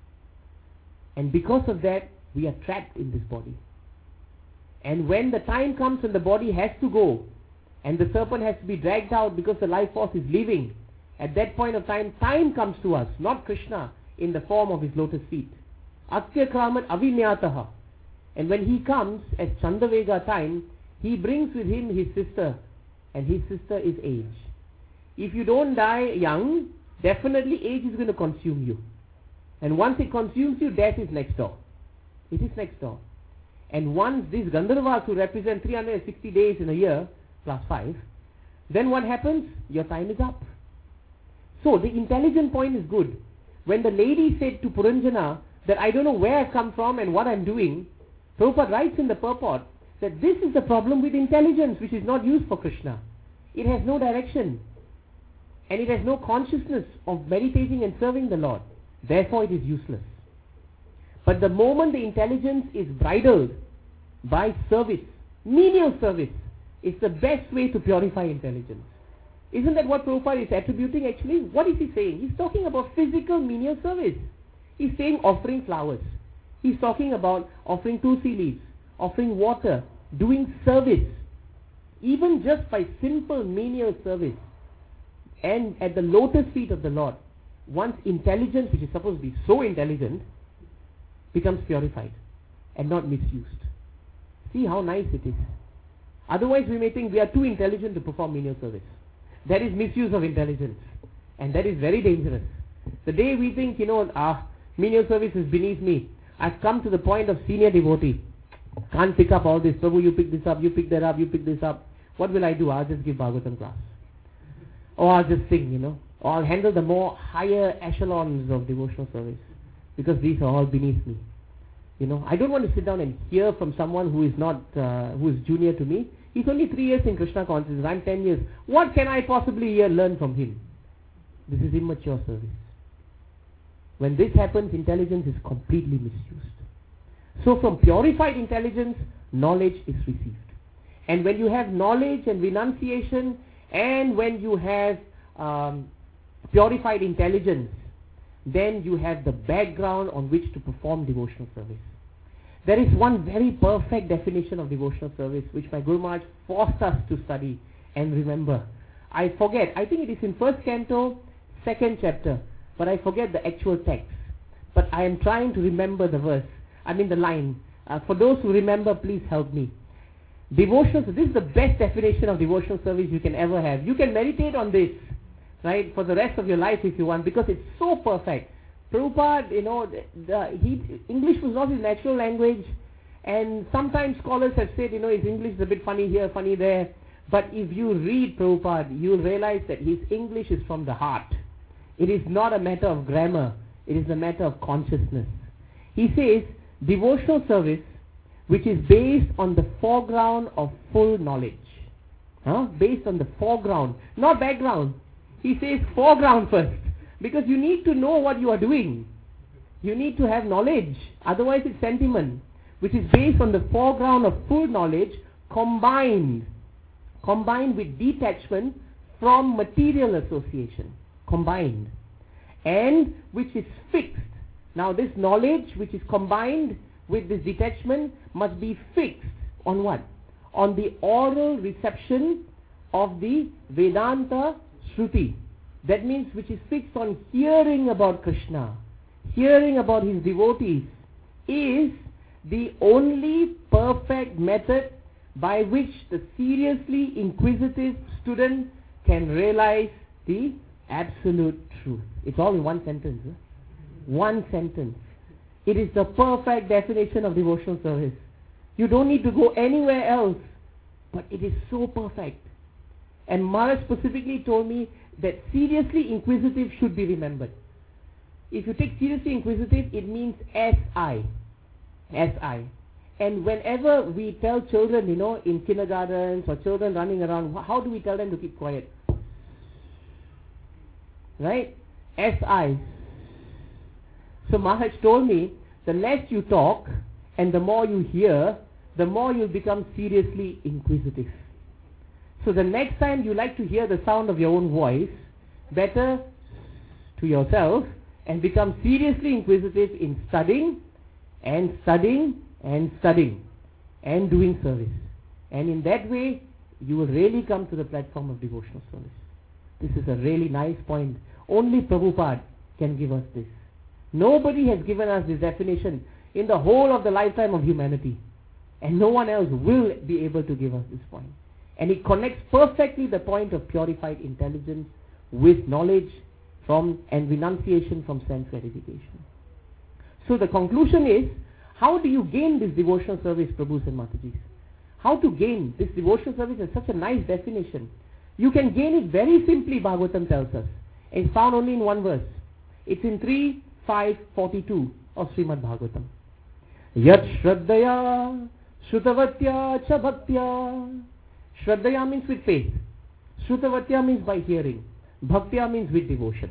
And because of that, we are trapped in this body. And when the time comes when the body has to go, and the serpent has to be dragged out because the life force is leaving, at that point of time, time comes to us, not Krishna, in the form of his lotus feet. Atya Kramat Avinyataha. And when he comes, at Chandavega time, he brings with him his sister, and his sister is age. If you don't die young, definitely age is going to consume you. And once it consumes you, death is next door. It is next door. And once these Gandharvas, who represent three hundred sixty days in a year, plus five, then what happens? Your time is up. So the intelligent point is good. When the lady said to Puranjana that I don't know where I've come from and what I'm doing, Prabhupada writes in the purport that this is the problem with intelligence, which is not used for Krishna. It has no direction. And it has no consciousness of meditating and serving the Lord. Therefore it is useless. But the moment the intelligence is bridled by service, menial service, is the best way to purify intelligence. Isn't that what Prabhupada is attributing actually? What is he saying? He's talking about physical menial service. He's saying offering flowers. He's talking about offering tulsi leaves, offering water, doing service. Even just by simple menial service. And at the lotus feet of the Lord, once intelligence, which is supposed to be so intelligent, becomes purified and not misused. See how nice it is. Otherwise we may think we are too intelligent to perform menial service. That is misuse of intelligence. And that is very dangerous. The day we think, you know, ah, menial service is beneath me. I've come to the point of senior devotee. Can't pick up all this. Prabhu, you pick this up, you pick that up, you pick this up. What will I do? I'll just give Bhagavatam class. Or I'll just sing, you know. Or I'll handle the more higher echelons of devotional service. Because these are all beneath me. You know, I don't want to sit down and hear from someone who is not, uh, who is junior to me. He's only three years in Krishna consciousness. I'm ten years. What can I possibly hear, learn from him? This is immature service. When this happens, intelligence is completely misused. So from purified intelligence, knowledge is received. And when you have knowledge and renunciation, and when you have um, purified intelligence, then you have the background on which to perform devotional service. There is one very perfect definition of devotional service which my Guru Maharaj forced us to study and remember. I forget, I think it is in first canto, second chapter, but I forget the actual text. But I am trying to remember the verse, I mean the line. Uh, for those who remember, please help me. Devotional, this is the best definition of devotional service you can ever have. You can meditate on this. right, for the rest of your life if you want, because it's so perfect. Prabhupada, you know, the, the, he, English was not his natural language, and sometimes scholars have said, you know, his English is a bit funny here, funny there, but if you read Prabhupada, you'll realize that his English is from the heart. It is not a matter of grammar, it is a matter of consciousness. He says, devotional service, which is based on the foreground of full knowledge. Huh? Based on the foreground, not background. He says foreground first, because you need to know what you are doing. You need to have knowledge, otherwise it's sentiment, which is based on the foreground of full knowledge, combined, combined with detachment from material association, combined, and which is fixed. Now this knowledge which is combined with this detachment must be fixed on what? On the oral reception of the Vedanta Shruti. That means which is fixed on hearing about Krishna, hearing about his devotees, is the only perfect method by which the seriously inquisitive student can realize the absolute truth. It's all in one sentence. Huh? One sentence. It is the perfect definition of devotional service. You don't need to go anywhere else, but it is so perfect. And Maharaj specifically told me that seriously inquisitive should be remembered. If you take seriously inquisitive, it means S I. S I. And whenever we tell children, you know, in kindergartens or children running around, how do we tell them to keep quiet? Right? S I. So Maharaj told me, the less you talk and the more you hear, the more you become seriously inquisitive. So the next time you like to hear the sound of your own voice, better to yourself and become seriously inquisitive in studying and studying and studying and doing service. And in that way, you will really come to the platform of devotional service. This is a really nice point. Only Prabhupada can give us this. Nobody has given us this definition in the whole of the lifetime of humanity. And no one else will be able to give us this point. And it connects perfectly the point of purified intelligence with knowledge from and renunciation from sense gratification. So the conclusion is, how do you gain this devotional service, Prabhus and Matajis? How to gain this devotional service is such a nice definition. You can gain it very simply, Bhagavatam tells us. It's found only in one verse. It's in three five forty-two of Srimad Bhagavatam. Yat Shraddhaya Shrutavatya Cha Bhaktya. Shraddhaya means with faith. Shrutavatya means by hearing. Bhaktya means with devotion.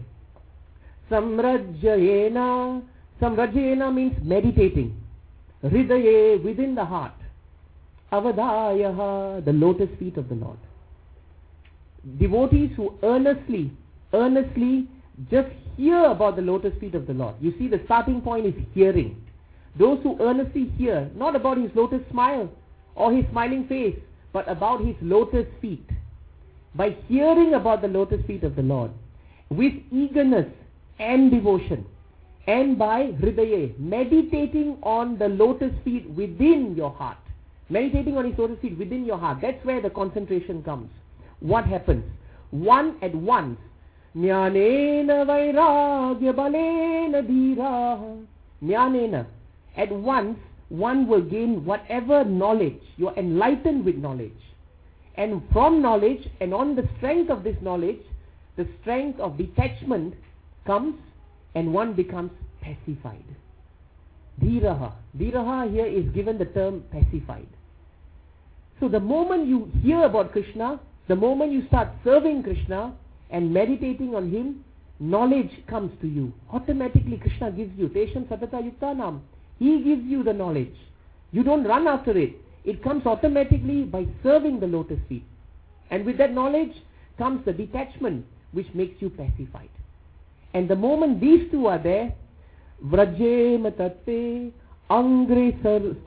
Samrajyena. Samrajyena means meditating. Hridaye, within the heart. Avadayaha, the lotus feet of the Lord. Devotees who earnestly, earnestly just hear about the lotus feet of the Lord. You see, the starting point is hearing. Those who earnestly hear, not about his lotus smile or his smiling face, but about his lotus feet. By hearing about the lotus feet of the Lord, with eagerness and devotion, and by hridaye, meditating on the lotus feet within your heart. Meditating on his lotus feet within your heart. That's where the concentration comes. What happens? One at once. Jnanena vairagya balena dhira. Jnanena. At once, one will gain whatever knowledge. You're enlightened with knowledge. And from knowledge, and on the strength of this knowledge, the strength of detachment comes, and one becomes pacified. Dhiraha. Dhiraha here is given the term pacified. So the moment you hear about Krishna, the moment you start serving Krishna and meditating on him, knowledge comes to you. Automatically Krishna gives you. Tesham satata yuktanam. He gives you the knowledge. You don't run after it. It comes automatically by serving the lotus feet. And with that knowledge comes the detachment which makes you pacified. And the moment these two are there, vrajema tatte angri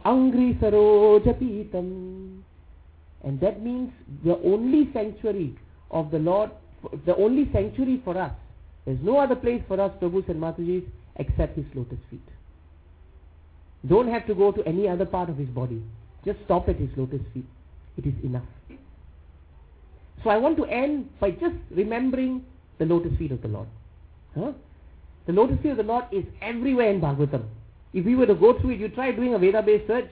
sarojapitam. And that means the only sanctuary of the Lord, the only sanctuary for us, there's no other place for us, Prabhus and Matajis, except his lotus feet. Don't have to go to any other part of his body. Just stop at his lotus feet. It is enough. So I want to end by just remembering the lotus feet of the Lord. Huh? The lotus feet of the Lord is everywhere in Bhagavatam. If we were to go through it, you try doing a Veda-based search,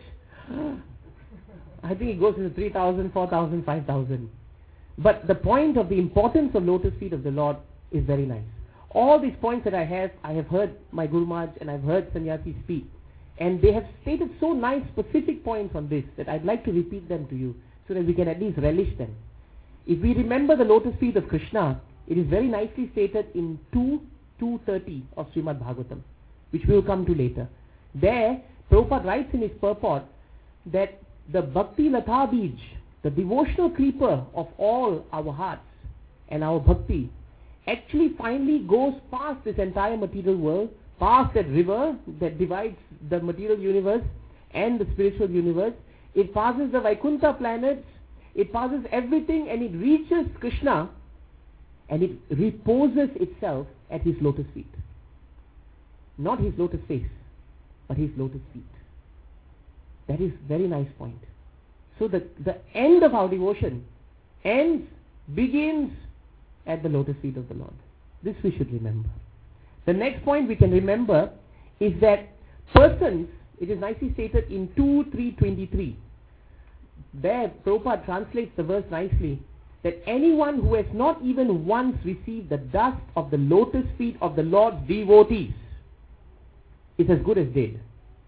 I think it goes into three thousand, four thousand, five thousand. But the point of the importance of lotus feet of the Lord is very nice. All these points that I have, I have heard my Guru Maharaj and I've heard Sannyasi speak. And they have stated so nice specific points on this that I'd like to repeat them to you so that we can at least relish them. If we remember the lotus feet of Krishna, it is very nicely stated in two two thirty of Srimad Bhagavatam, which we will come to later. There, Prabhupada writes in his purport that the Bhakti Latha Bij, the devotional creeper of all our hearts and our bhakti, actually finally goes past this entire material world, past that river that divides the material universe and the spiritual universe. It passes the Vaikuntha planets, it passes everything, and it reaches Krishna, and it reposes itself at his lotus feet. Not his lotus face, but his lotus feet. That is very nice point. So the, the end of our devotion ends, begins at the lotus feet of the Lord. This we should remember. The next point we can remember is that persons, it is nicely stated in two three twenty-three. There Prabhupada translates the verse nicely, that anyone who has not even once received the dust of the lotus feet of the Lord's devotees is as good as dead.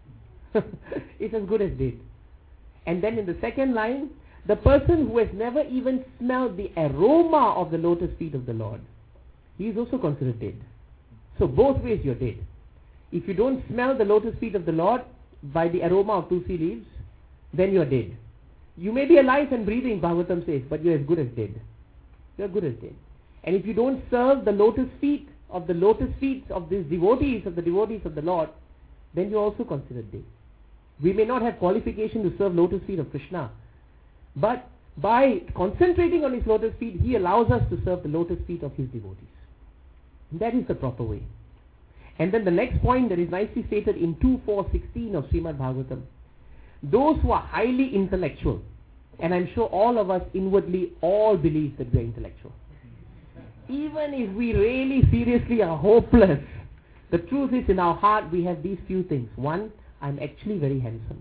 It's as good as dead. And then in the second line, the person who has never even smelled the aroma of the lotus feet of the Lord, he is also considered dead. So both ways you're dead. If you don't smell the lotus feet of the Lord by the aroma of tulsi leaves, then you're dead. You may be alive and breathing, Bhagavatam says, but you're as good as dead. You're good as dead. And if you don't serve the lotus feet of the lotus feet of these devotees, of the devotees of the Lord, then you're also considered dead. We may not have qualification to serve lotus feet of Krishna, but by concentrating on his lotus feet, he allows us to serve the lotus feet of his devotees. That is the proper way. And then the next point that is nicely stated in two four sixteen of Srimad Bhagavatam. Those who are highly intellectual, and I'm sure all of us inwardly all believe that we are intellectual. Even if we really seriously are hopeless, the truth is in our heart we have these few things. One, I'm actually very handsome.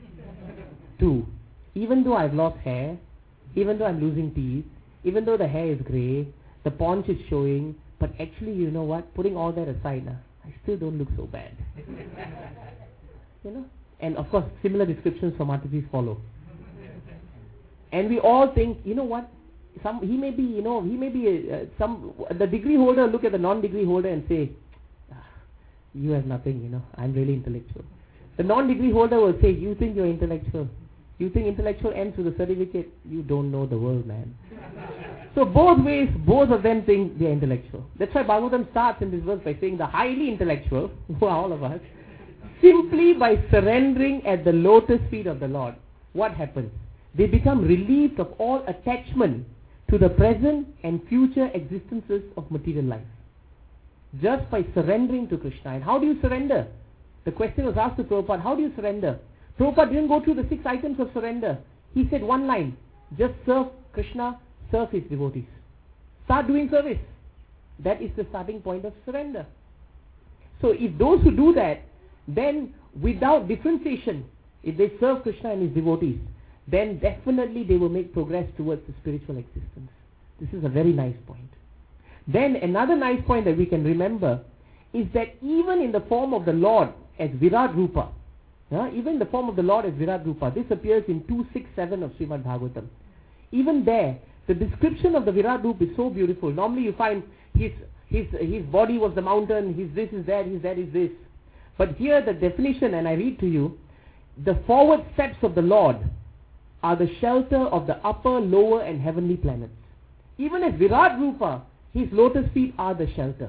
Two, even though I've lost hair, even though I'm losing teeth, even though the hair is grey, the paunch is showing, but actually, you know what, putting all that aside, uh, I still don't look so bad. You know? And of course, similar descriptions from Mataji's follow. And we all think, you know what, some he may be, you know, he may be, uh, some, the degree holder look at the non-degree holder and say, ah, you have nothing, you know, I'm really intellectual. The non-degree holder will say, you think you're intellectual. You think intellectual ends with a certificate? You don't know the world, man. So both ways, both of them think they're intellectual. That's why Bhagavatam starts in this verse by saying the highly intellectual, who are all of us, simply by surrendering at the lotus feet of the Lord, what happens? They become relieved of all attachment to the present and future existences of material life. Just by surrendering to Krishna. And how do you surrender? The question was asked to Prabhupada, how do you surrender? Prabhupada didn't go through the six items of surrender. He said one line, just serve Krishna, serve his devotees. Start doing service. That is the starting point of surrender. So if those who do that, then without differentiation, if they serve Krishna and his devotees, then definitely they will make progress towards the spiritual existence. This is a very nice point. Then another nice point that we can remember is that even in the form of the Lord as Virat Rupa, yeah, even in the form of the Lord as Virat Rupa, this appears in two sixty-seven of Srimad Bhagavatam. Even there, the description of the Virat Rupa is so beautiful. Normally you find his, his, his body was the mountain, his this is that, his that is this. But here the definition, and I read to you, the forward steps of the Lord are the shelter of the upper, lower and heavenly planets. Even as Virat Rupa, his lotus feet are the shelter.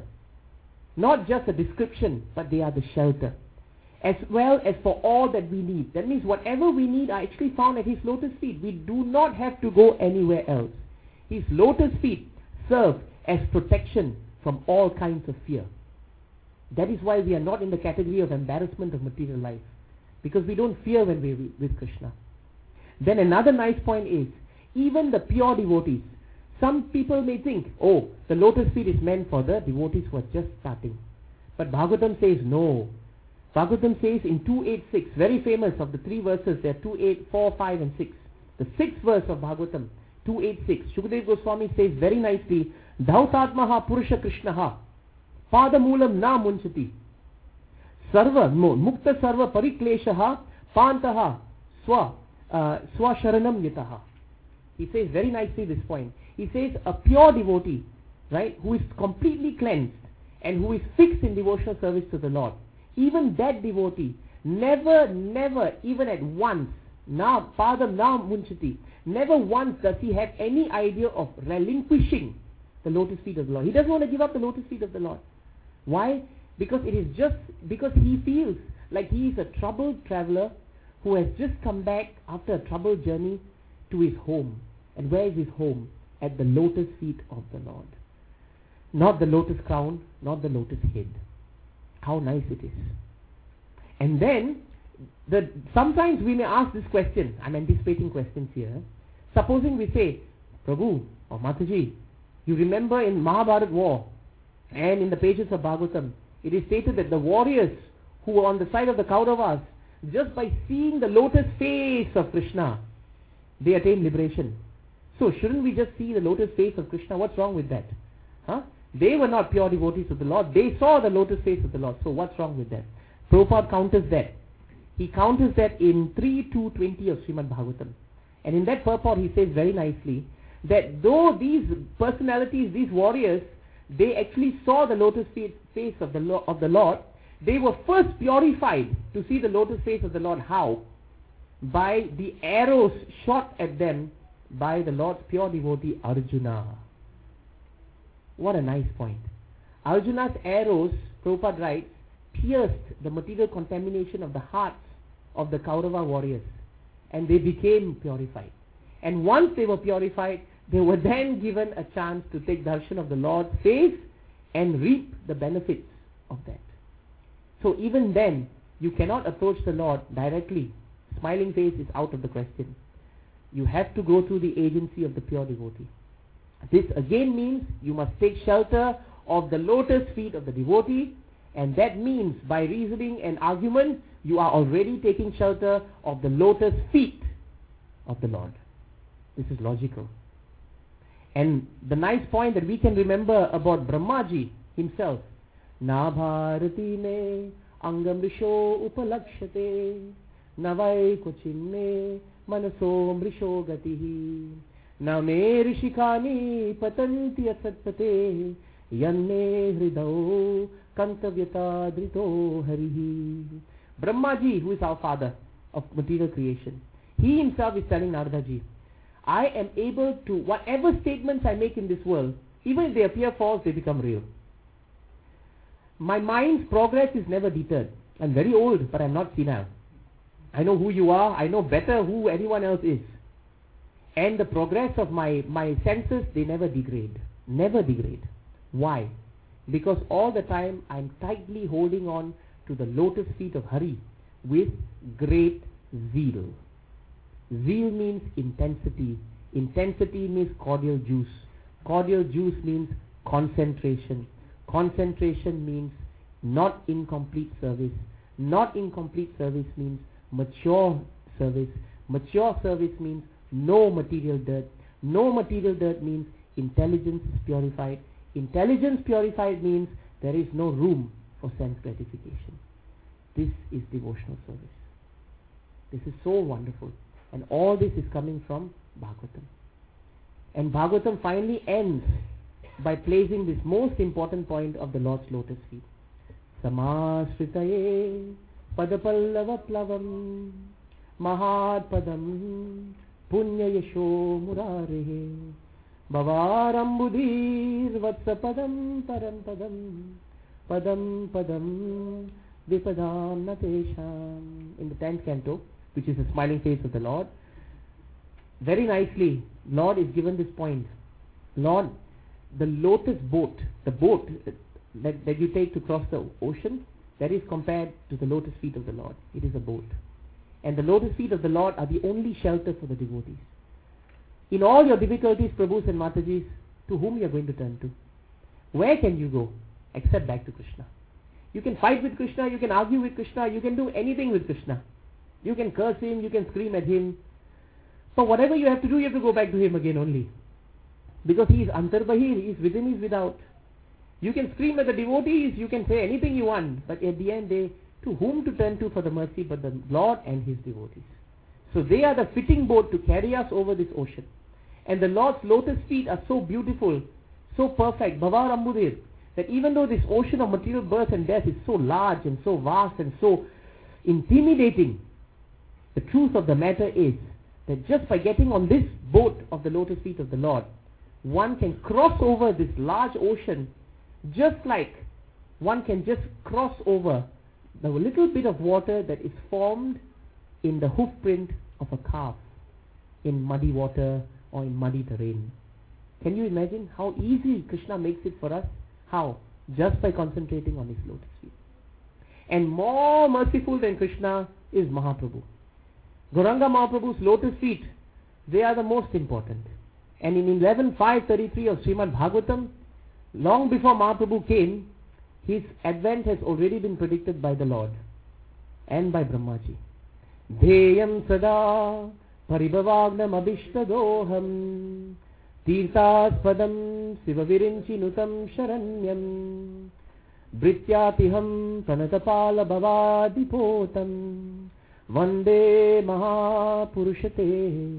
Not just a description, but they are the shelter. As well as for all that we need. That means whatever we need are actually found at his lotus feet. We do not have to go anywhere else. His lotus feet serve as protection from all kinds of fear. That is why we are not in the category of embarrassment of material life. Because we don't fear when we are with Krishna. Then another nice point is, even the pure devotees Some people may think, oh, the lotus feet is meant for the devotees who are just starting. But Bhagavatam says no. Bhagavatam says in two eighty-six, very famous of the three verses, there are two, eight, four, five and six. The sixth verse of Bhagavatam, two eighty-six, Shukadeva Goswami says very nicely, Dhautatmaha Purusha Krishnaha Padamulam na munchati Sarva Mukta Sarva Parikleshaha Pantaha Swa uh, Swasharanam Yataha. He says very nicely this point. He says a pure devotee, right, who is completely cleansed and who is fixed in devotional service to the Lord, even that devotee never, never, even at once, na padam na munchati, never once does he have any idea of relinquishing the lotus feet of the Lord. He doesn't want to give up the lotus feet of the Lord. Why? Because it is just, because he feels like he is a troubled traveler who has just come back after a troubled journey to his home. And where is his home? At the lotus feet of the Lord. Not the lotus crown, not the lotus head. How nice it is. And then, the, sometimes we may ask this question. I'm anticipating questions here. Supposing we say, Prabhu or Mataji, you remember in Mahabharata war and in the pages of Bhagavatam, it is stated that the warriors who were on the side of the Kauravas, just by seeing the lotus face of Krishna, they attained liberation. So shouldn't we just see the lotus face of Krishna? What's wrong with that? Huh? They were not pure devotees of the Lord. They saw the lotus face of the Lord. So what's wrong with that? Prabhupada counters that. He counters that in three two twenty of Srimad Bhagavatam. And in that purport he says very nicely that though these personalities, these warriors, they actually saw the lotus face of the, Lo- of the Lord, they were first purified to see the lotus face of the Lord. How? By the arrows shot at them by the Lord's pure devotee Arjuna. What a nice point. Arjuna's arrows, Prabhupada writes, pierced the material contamination of the hearts of the Kaurava warriors, and they became purified. And once they were purified, they were then given a chance to take darshan of the Lord's face and reap the benefits of that. So even then, you cannot approach the Lord directly. Smiling face is out of the question. You have to go through the agency of the pure devotee. This again means you must take shelter of the lotus feet of the devotee, and that means by reasoning and argument, you are already taking shelter of the lotus feet of the Lord. This is logical. And the nice point that we can remember about Brahmaji himself, Na bharati me angamrisho upalakshate navai kuchinme manaso mrisho gatihi na me rishikani patanti atsatpate yanne hridau kantavyata drito harihi. Brahmaji, who is our father of material creation, he himself is telling Naradaji, I am able to, whatever statements I make in this world, even if they appear false, they become real. My mind's progress is never deterred. I'm very old, but I'm not senile. I know who you are. I know better who anyone else is. And the progress of my, my senses, they never degrade. Never degrade. Why? Because all the time I'm tightly holding on to the lotus feet of Hari with great zeal. Zeal means intensity. Intensity means cordial juice. Cordial juice means concentration. Concentration means not incomplete service. Not incomplete service means mature service. Mature service means no material dirt. No material dirt means intelligence is purified. Intelligence purified means there is no room for sense gratification. This is devotional service. This is so wonderful. And all this is coming from Bhagavatam. And Bhagavatam finally ends by placing this most important point of the Lord's lotus feet. Samasritaye padapallava plavam mahad padam punya yasho murarehe bhavarambudhir vatsa padam param padam padam padam vipadam natesham. In the tenth canto, which is the smiling face of the Lord, very nicely, Lord is given this point. Lord, the lotus boat, the boat that, that you take to cross the ocean, that is compared to the lotus feet of the Lord. It is a boat. And the lotus feet of the Lord are the only shelter for the devotees. In all your difficulties, Prabhus and Matajis, to whom you are going to turn to? Where can you go except back to Krishna? You can fight with Krishna, you can argue with Krishna, you can do anything with Krishna. You can curse him, you can scream at him. But whatever you have to do, you have to go back to him again only. Because he is antarbahir, he is within, he is without. You can scream at the devotees, you can say anything you want, but at the end, they, to whom to turn to for the mercy but the Lord and his devotees. So they are the fitting boat to carry us over this ocean. And the Lord's lotus feet are so beautiful, so perfect, Bhava Rambudir, that even though this ocean of material birth and death is so large and so vast and so intimidating, the truth of the matter is that just by getting on this boat of the lotus feet of the Lord, one can cross over this large ocean just like one can just cross over the little bit of water that is formed in the hoof print of a calf in muddy water or in muddy terrain. Can you imagine how easy Krishna makes it for us? How? Just by concentrating on his lotus feet. And more merciful than Krishna is Mahaprabhu. Gauranga Mahaprabhu's lotus feet, they are the most important. And in eleven five thirty-three of Srimad Bhagavatam, long before Mahaprabhu came, his advent has already been predicted by the Lord and by Brahmaji. Dheyam sada paribhavagnam abhishtadoham tirthaspadam sivavirinchi nutam sharanyam brityatiham pranatapala bhavadipotam vande mahapurushate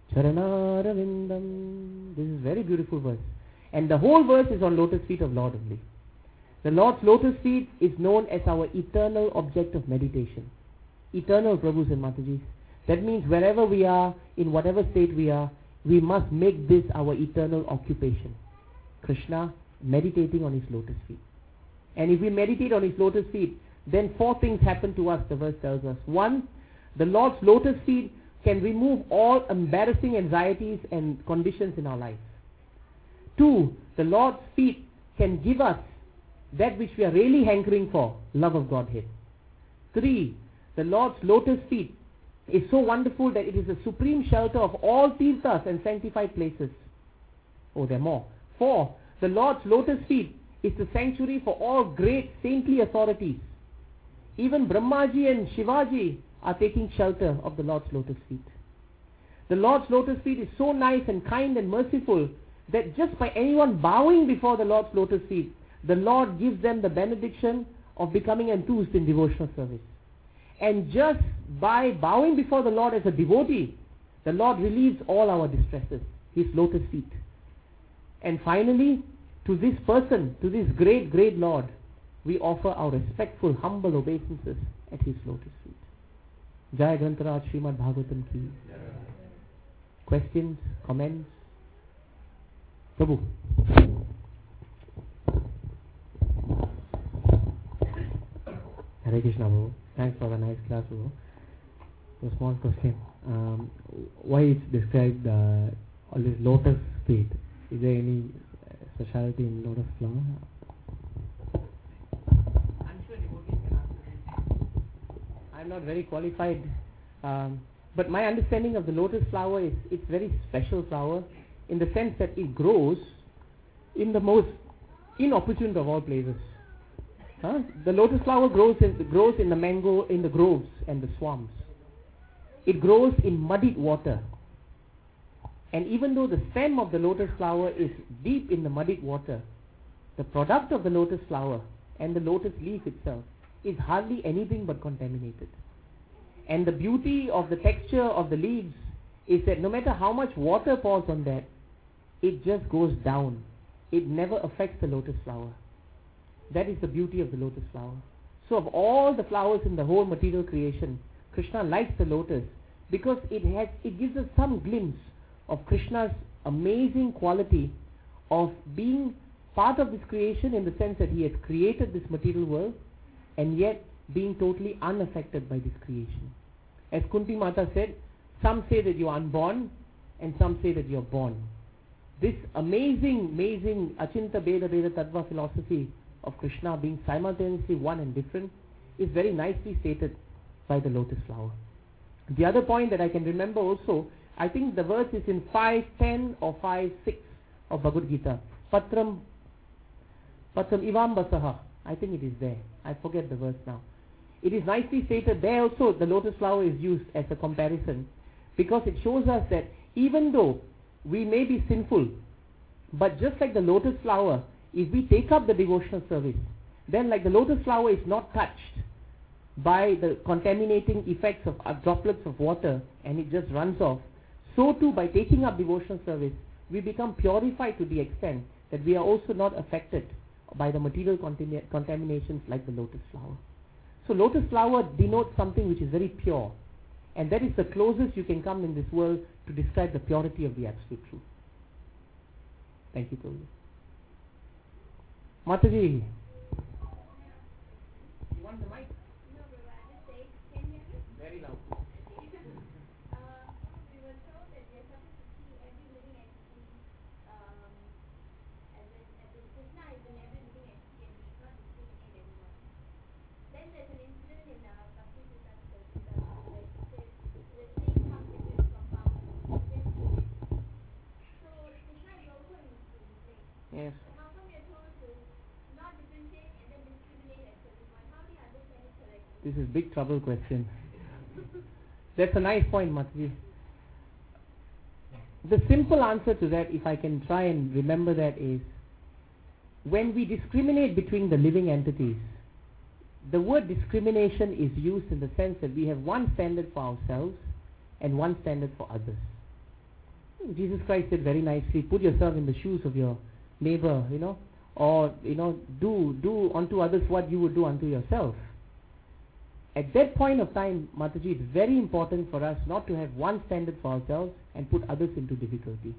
charanarvindam. This is a very beautiful verse. And the whole verse is on lotus feet of Lord only. The Lord's lotus feet is known as our eternal object of meditation. Eternal, Prabhus and Matajis. That means wherever we are, in whatever state we are, we must make this our eternal occupation. Krishna meditating on his lotus feet. And if we meditate on his lotus feet, then four things happen to us, the verse tells us. One, the Lord's lotus feet can remove all embarrassing anxieties and conditions in our life. Two, the Lord's feet can give us that which we are really hankering for, love of Godhead. Three, the Lord's lotus feet is so wonderful that it is the supreme shelter of all tirthas and sanctified places. Oh, there are more. Four, the Lord's lotus feet is the sanctuary for all great saintly authorities. Even Brahmaji and Shivaji are taking shelter of the Lord's lotus feet. The Lord's lotus feet is so nice and kind and merciful that just by anyone bowing before the Lord's lotus feet, the Lord gives them the benediction of becoming enthused in devotional service. And just by bowing before the Lord as a devotee, the Lord relieves all our distresses, his lotus feet. And finally, to this person, to this great, great Lord, we offer our respectful, humble obeisances at his lotus feet. Jai Grantaraj Srimad Bhagavatam ki. Questions, comments? Prabhu. Hare Krishna, Prabhu. Thanks for the nice class, Prabhu. A small question. Um, why is described uh, all this lotus feet? Is there any specialty in lotus flower? I'm sure devotees can answer this. I'm not very qualified, um, but my understanding of the lotus flower is it's very special flower in the sense that it grows in the most inopportune of all places. Huh? The lotus flower grows in, grows in the mango, in the groves and the swamps. It grows in muddied water. And even though the stem of the lotus flower is deep in the muddied water, the product of the lotus flower and the lotus leaf itself is hardly anything but contaminated. And the beauty of the texture of the leaves is that no matter how much water pours on that, it just goes down. It never affects the lotus flower. That is the beauty of the lotus flower. So of all the flowers in the whole material creation, Krishna likes the lotus because it has, it gives us some glimpse of Krishna's amazing quality of being part of this creation in the sense that he has created this material world and yet being totally unaffected by this creation. As Kunti Mata said, some say that you are unborn and some say that you are born. This amazing, amazing Achinta Beda Beda Tattva philosophy of Krishna being simultaneously one and different is very nicely stated by the lotus flower. The other point that I can remember also I think the verse is in five ten or five six of Bhagavad Gita. Patram, Patram Ivam Basaha. I think it is there. I forget the verse now. It is nicely stated there also. The lotus flower is used as a comparison, because it shows us that even though we may be sinful, but just like the lotus flower, if we take up the devotional service, then like the lotus flower is not touched by the contaminating effects of uh, droplets of water and it just runs off, so too by taking up devotional service, we become purified to the extent that we are also not affected by the material contamina- contaminations like the lotus flower. So lotus flower denotes something which is very pure, and that is the closest you can come in this world to describe the purity of the absolute truth. Thank you, Prabhu. Mataji. You want the mic? No, Prabhu, I just say, can you hear me? Very loud. uh, we were told that we are supposed to see every living entity, um, as in, as in Krishna is in every living entity and we cannot discriminate anyone. Then there's an incident in uh, Bhakti Siddhanta Saraswata where he says the snake comes into his compound and kills the snake. So Krishna is also in the snake. Yes. How come we are told to not differentiate and then discriminate at certain point? How do you understand it correctly? This is big trouble question. That's a nice point, Mataji. The simple answer to that, if I can try and remember that, is when we discriminate between the living entities, the word discrimination is used in the sense that we have one standard for ourselves and one standard for others. Jesus Christ said very nicely, put yourself in the shoes of your neighbor, you know, or, you know, do, do unto others what you would do unto yourself. At that point of time, Mataji, it's very important for us not to have one standard for ourselves and put others into difficulty.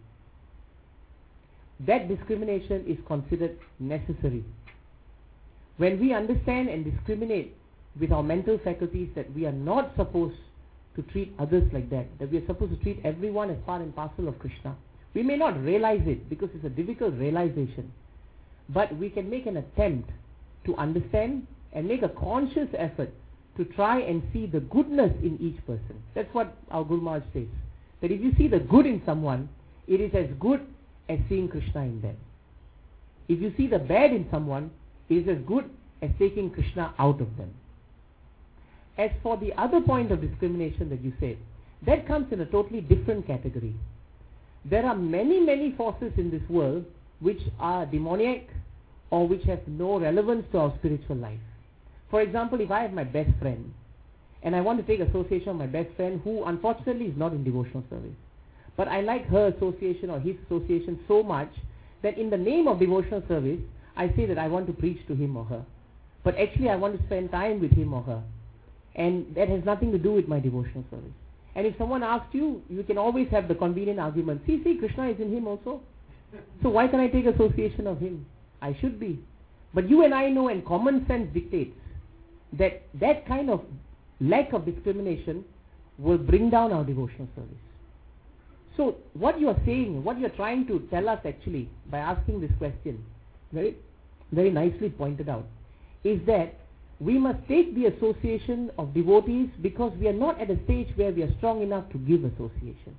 That discrimination is considered necessary. When we understand and discriminate with our mental faculties that we are not supposed to treat others like that, that we are supposed to treat everyone as part and parcel of Krishna, we may not realize it because it's a difficult realization, but we can make an attempt to understand and make a conscious effort to try and see the goodness in each person. That's what our Guru Maharaj says. That if you see the good in someone, it is as good as seeing Krishna in them. If you see the bad in someone, it is as good as taking Krishna out of them. As for the other point of discrimination that you said, that comes in a totally different category. There are many, many forces in this world which are demoniac or which have no relevance to our spiritual life. For example, if I have my best friend and I want to take association of my best friend who unfortunately is not in devotional service, but I like her association or his association so much that in the name of devotional service, I say that I want to preach to him or her. But actually I want to spend time with him or her. And that has nothing to do with my devotional service. And if someone asks you, you can always have the convenient argument, see, see, Krishna is in him also. So why can I take association of him? I should be. But you and I know, and common sense dictates, that that kind of lack of discrimination will bring down our devotional service. So what you are saying, what you are trying to tell us actually by asking this question, very, very nicely pointed out, is that we must take the association of devotees because we are not at a stage where we are strong enough to give association.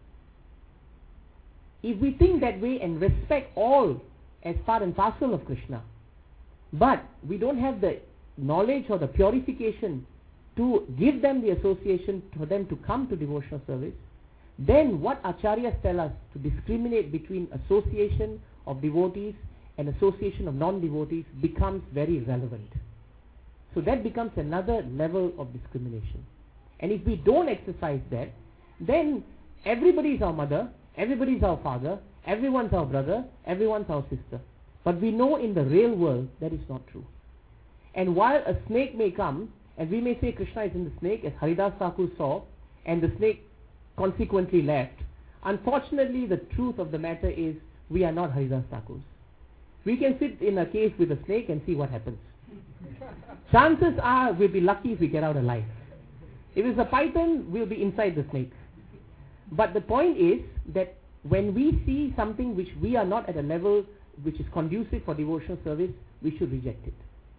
If we think that way and respect all as part and parcel of Krishna, but we don't have the knowledge or the purification to give them the association for them to come to devotional service, then what acharyas tell us to discriminate between association of devotees and association of non-devotees becomes very relevant. So that becomes another level of discrimination. And if we don't exercise that, then everybody is our mother, everybody is our father, everyone's our brother, everyone's our sister. But we know in the real world that is not true. And while a snake may come, and we may say Krishna is in the snake, as Haridas Thakur saw, and the snake consequently left, unfortunately the truth of the matter is we are not Haridas Thakurs. We can sit in a cave with a snake and see what happens. Chances are we'll be lucky if we get out alive. If it's a python, we'll be inside the snake. But the point is that when we see something which we are not at a level which is conducive for devotional service, we should reject it.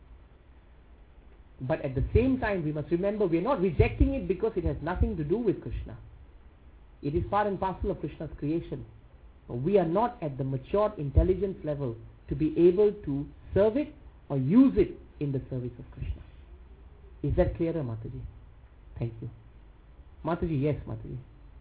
But at the same time, we must remember we are not rejecting it because it has nothing to do with Krishna. It is part and parcel of Krishna's creation. But we are not at the matured intelligence level to be able to serve it or use it in the service of Krishna. Is that clearer, Mataji? Thank you. Mataji, yes, Mataji.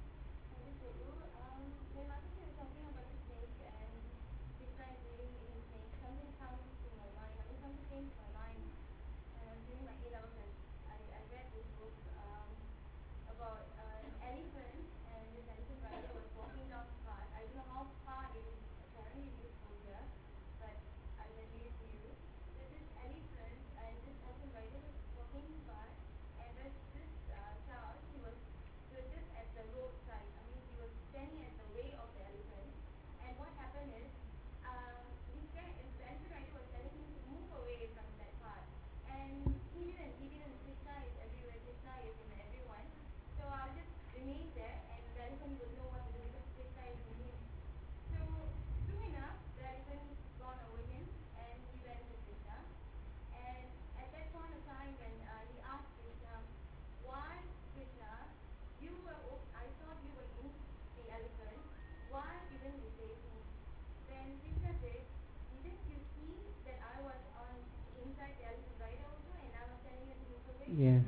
Yes.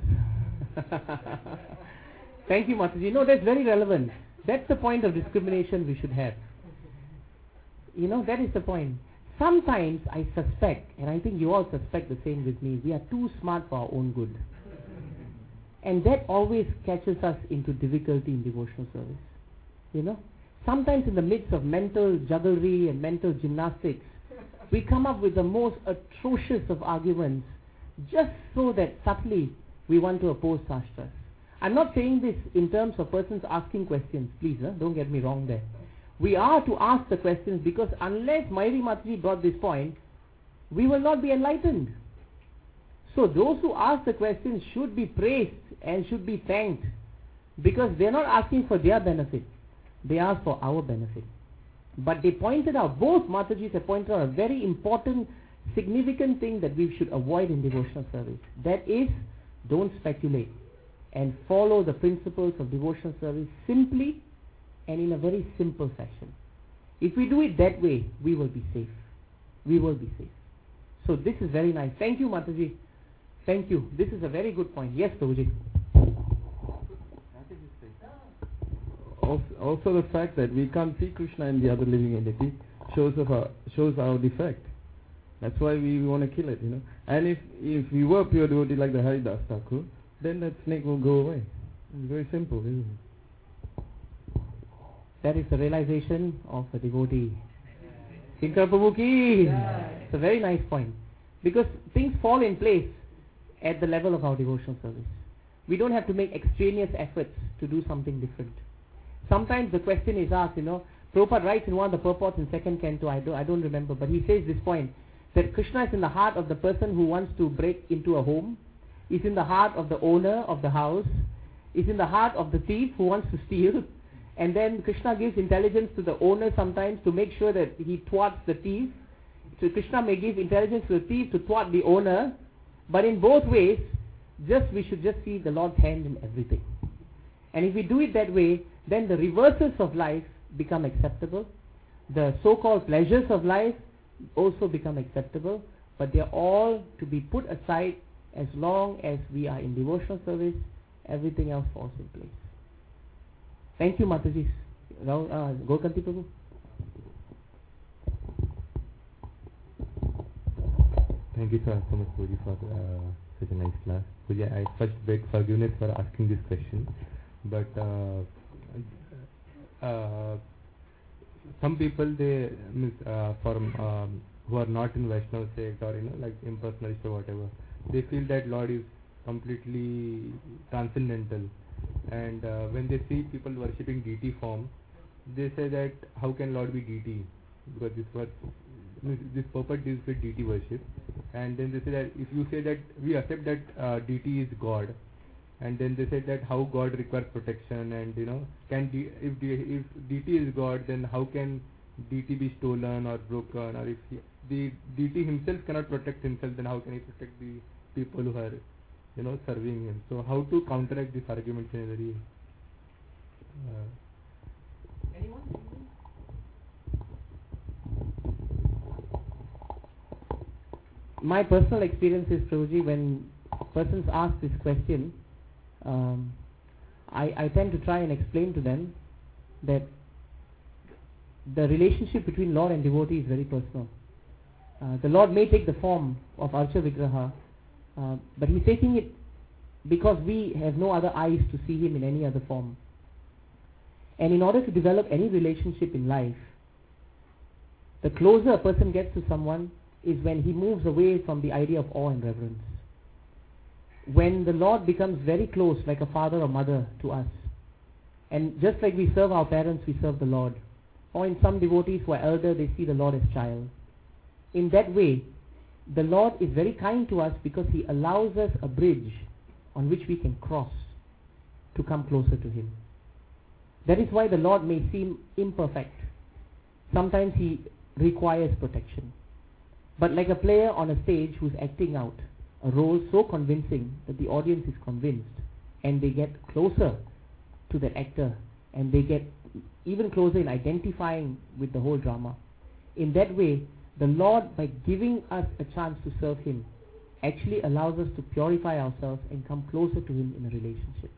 Thank you, Mataji. No, that's very relevant. That's the point of discrimination we should have. You know, that is the point. Sometimes I suspect, and I think you all suspect the same with me, we are too smart for our own good. And that always catches us into difficulty in devotional service. You know? Sometimes in the midst of mental jugglery and mental gymnastics, we come up with the most atrocious of arguments just so that subtly we want to oppose Shastras. I'm not saying this in terms of persons asking questions, please, huh? Don't get me wrong there. We are to ask the questions because unless Mayuri Mataji brought this point, we will not be enlightened. So those who ask the questions should be praised and should be thanked because they are not asking for their benefit. They ask for our benefit. But they pointed out, both Matajis have pointed out a very important, significant thing that we should avoid in devotional service. That is, don't speculate and follow the principles of devotional service simply and in a very simple fashion. If we do it that way, we will be safe. We will be safe. So this is very nice. Thank you, Mataji. Thank you. This is a very good point. Yes, Prabhuji. Also, also the fact that we can't see Krishna in the other living entity shows of our, shows our defect. That's why we want to kill it, you know. And if if we were pure devotee like the Haridas Thakur, then that snake will go away. It's very simple, isn't it? That is the realization of a devotee. Shankar Prabhu ki. It's a very nice point. Because things fall in place at the level of our devotional service. We don't have to make extraneous efforts to do something different. Sometimes the question is asked, you know, Prabhupada writes in one of the purports in second canto, I don't, I don't remember, but he says this point, that Krishna is in the heart of the person who wants to break into a home, is in the heart of the owner of the house, is in the heart of the thief who wants to steal, and then Krishna gives intelligence to the owner sometimes to make sure that he thwarts the thief. So Krishna may give intelligence to the thief to thwart the owner, but in both ways, just we should just see the Lord's hand in everything. And if we do it that way, then the reverses of life become acceptable. The so-called pleasures of life also become acceptable, but they are all to be put aside as long as we are in devotional service. Everything else falls in place. Thank you, Mataji. Uh, Gokanti Prabhu. Thank you, sir, so much, Puji, for uh, such a nice class. Puji, I first beg forgiveness for asking this question, but uh, uh, some people, they uh, from um, who are not in Vaishnava sect or, you know, like impersonalist or whatever, they feel that Lord is completely transcendental, and uh, when they see people worshipping deity form, they say that how can Lord be deity, because this was this purport deals with deity worship. And then they say that if you say that we accept that uh, deity is God, and then they say that how God requires protection, and, you know, can de if de if deity is God, then how can deity be stolen or broken, or if he, the deity himself cannot protect himself, then how can he protect the people who are, you know, serving him? So how to counteract these arguments in a very uh, my personal experience is, Prabhuji, when persons ask this question, um, I, I tend to try and explain to them that the relationship between Lord and devotee is very personal. Uh, the Lord may take the form of Archa Vigraha, uh, but He's taking it because we have no other eyes to see Him in any other form. And in order to develop any relationship in life, the closer a person gets to someone is when he moves away from the idea of awe and reverence. When the Lord becomes very close, like a father or mother to us, and just like we serve our parents, we serve the Lord. Or in some devotees who are elder, they see the Lord as child. In that way, the Lord is very kind to us because He allows us a bridge on which we can cross to come closer to Him. That is why the Lord may seem imperfect. Sometimes He requires protection. But like a player on a stage who's acting out a role so convincing that the audience is convinced, and they get closer to that actor, and they get even closer in identifying with the whole drama. In that way, the Lord, by giving us a chance to serve Him, actually allows us to purify ourselves and come closer to Him in a relationship.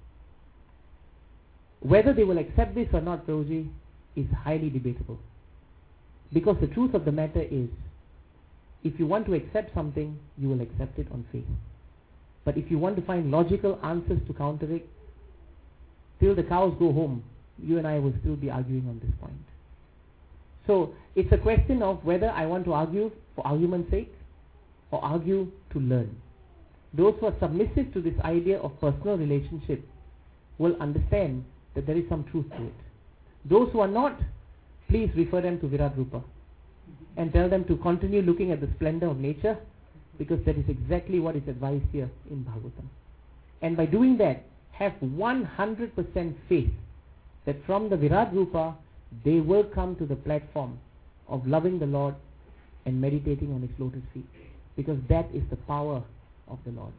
Whether they will accept this or not, Prabhuji, is highly debatable. Because the truth of the matter is, if you want to accept something, you will accept it on faith. But if you want to find logical answers to counter it, till the cows go home, you and I will still be arguing on this point. So, it's a question of whether I want to argue for argument's sake or argue to learn. Those who are submissive to this idea of personal relationship will understand that there is some truth to it. Those who are not, please refer them to Virat Rupa and tell them to continue looking at the splendor of nature, because that is exactly what is advised here in Bhagavatam. And by doing that, have one hundred percent faith that from the Virat Rupa, they will come to the platform of loving the Lord and meditating on His lotus feet, because that is the power of the Lord.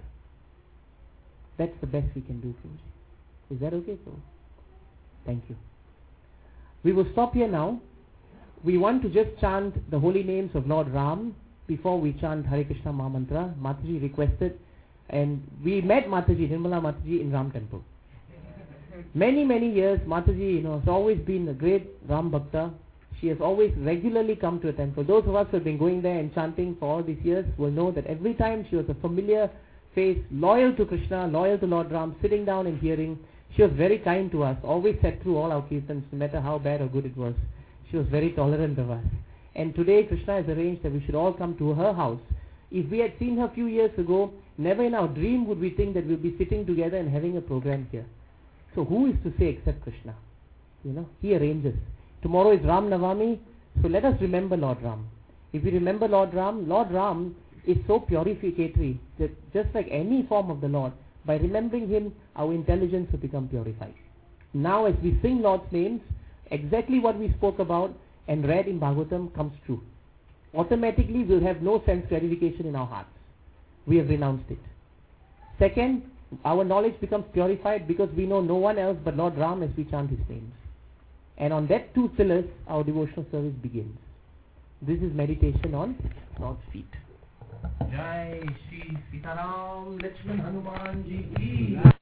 That's the best we can do, Prabhuji. Is that okay, Prabhu? Thank you. We will stop here now. We want to just chant the holy names of Lord Ram before we chant Hare Krishna Mahamantra. Mataji requested, and we met Mataji, Nirmala Mataji, in Ram temple. Many, many years, Mataji, you know, has always been a great Ram Bhakta. She has always regularly come to a temple. Those of us who have been going there and chanting for all these years will know that every time she was a familiar face, loyal to Krishna, loyal to Lord Ram, sitting down and hearing. She was very kind to us, always sat through all our kirtans, no matter how bad or good it was. She was very tolerant of us. And today Krishna has arranged that we should all come to her house. If we had seen her a few years ago, never in our dream would we think that we'll be sitting together and having a program here. So who is to say except Krishna? You know, He arranges. Tomorrow is Ram Navami, so let us remember Lord Ram. If we remember Lord Ram, Lord Ram is so purificatory that just like any form of the Lord, by remembering Him, our intelligence will become purified. Now as we sing Lord's names, exactly what we spoke about and read in Bhagavatam comes true. Automatically we'll have no sense gratification in our hearts. We have renounced it. Second, our knowledge becomes purified because we know no one else but Lord Ram as we chant His names. And on that two pillars, our devotional service begins. This is meditation on Lord's feet. Jai Shri Sitaram Lakshman Hanuman Ji ki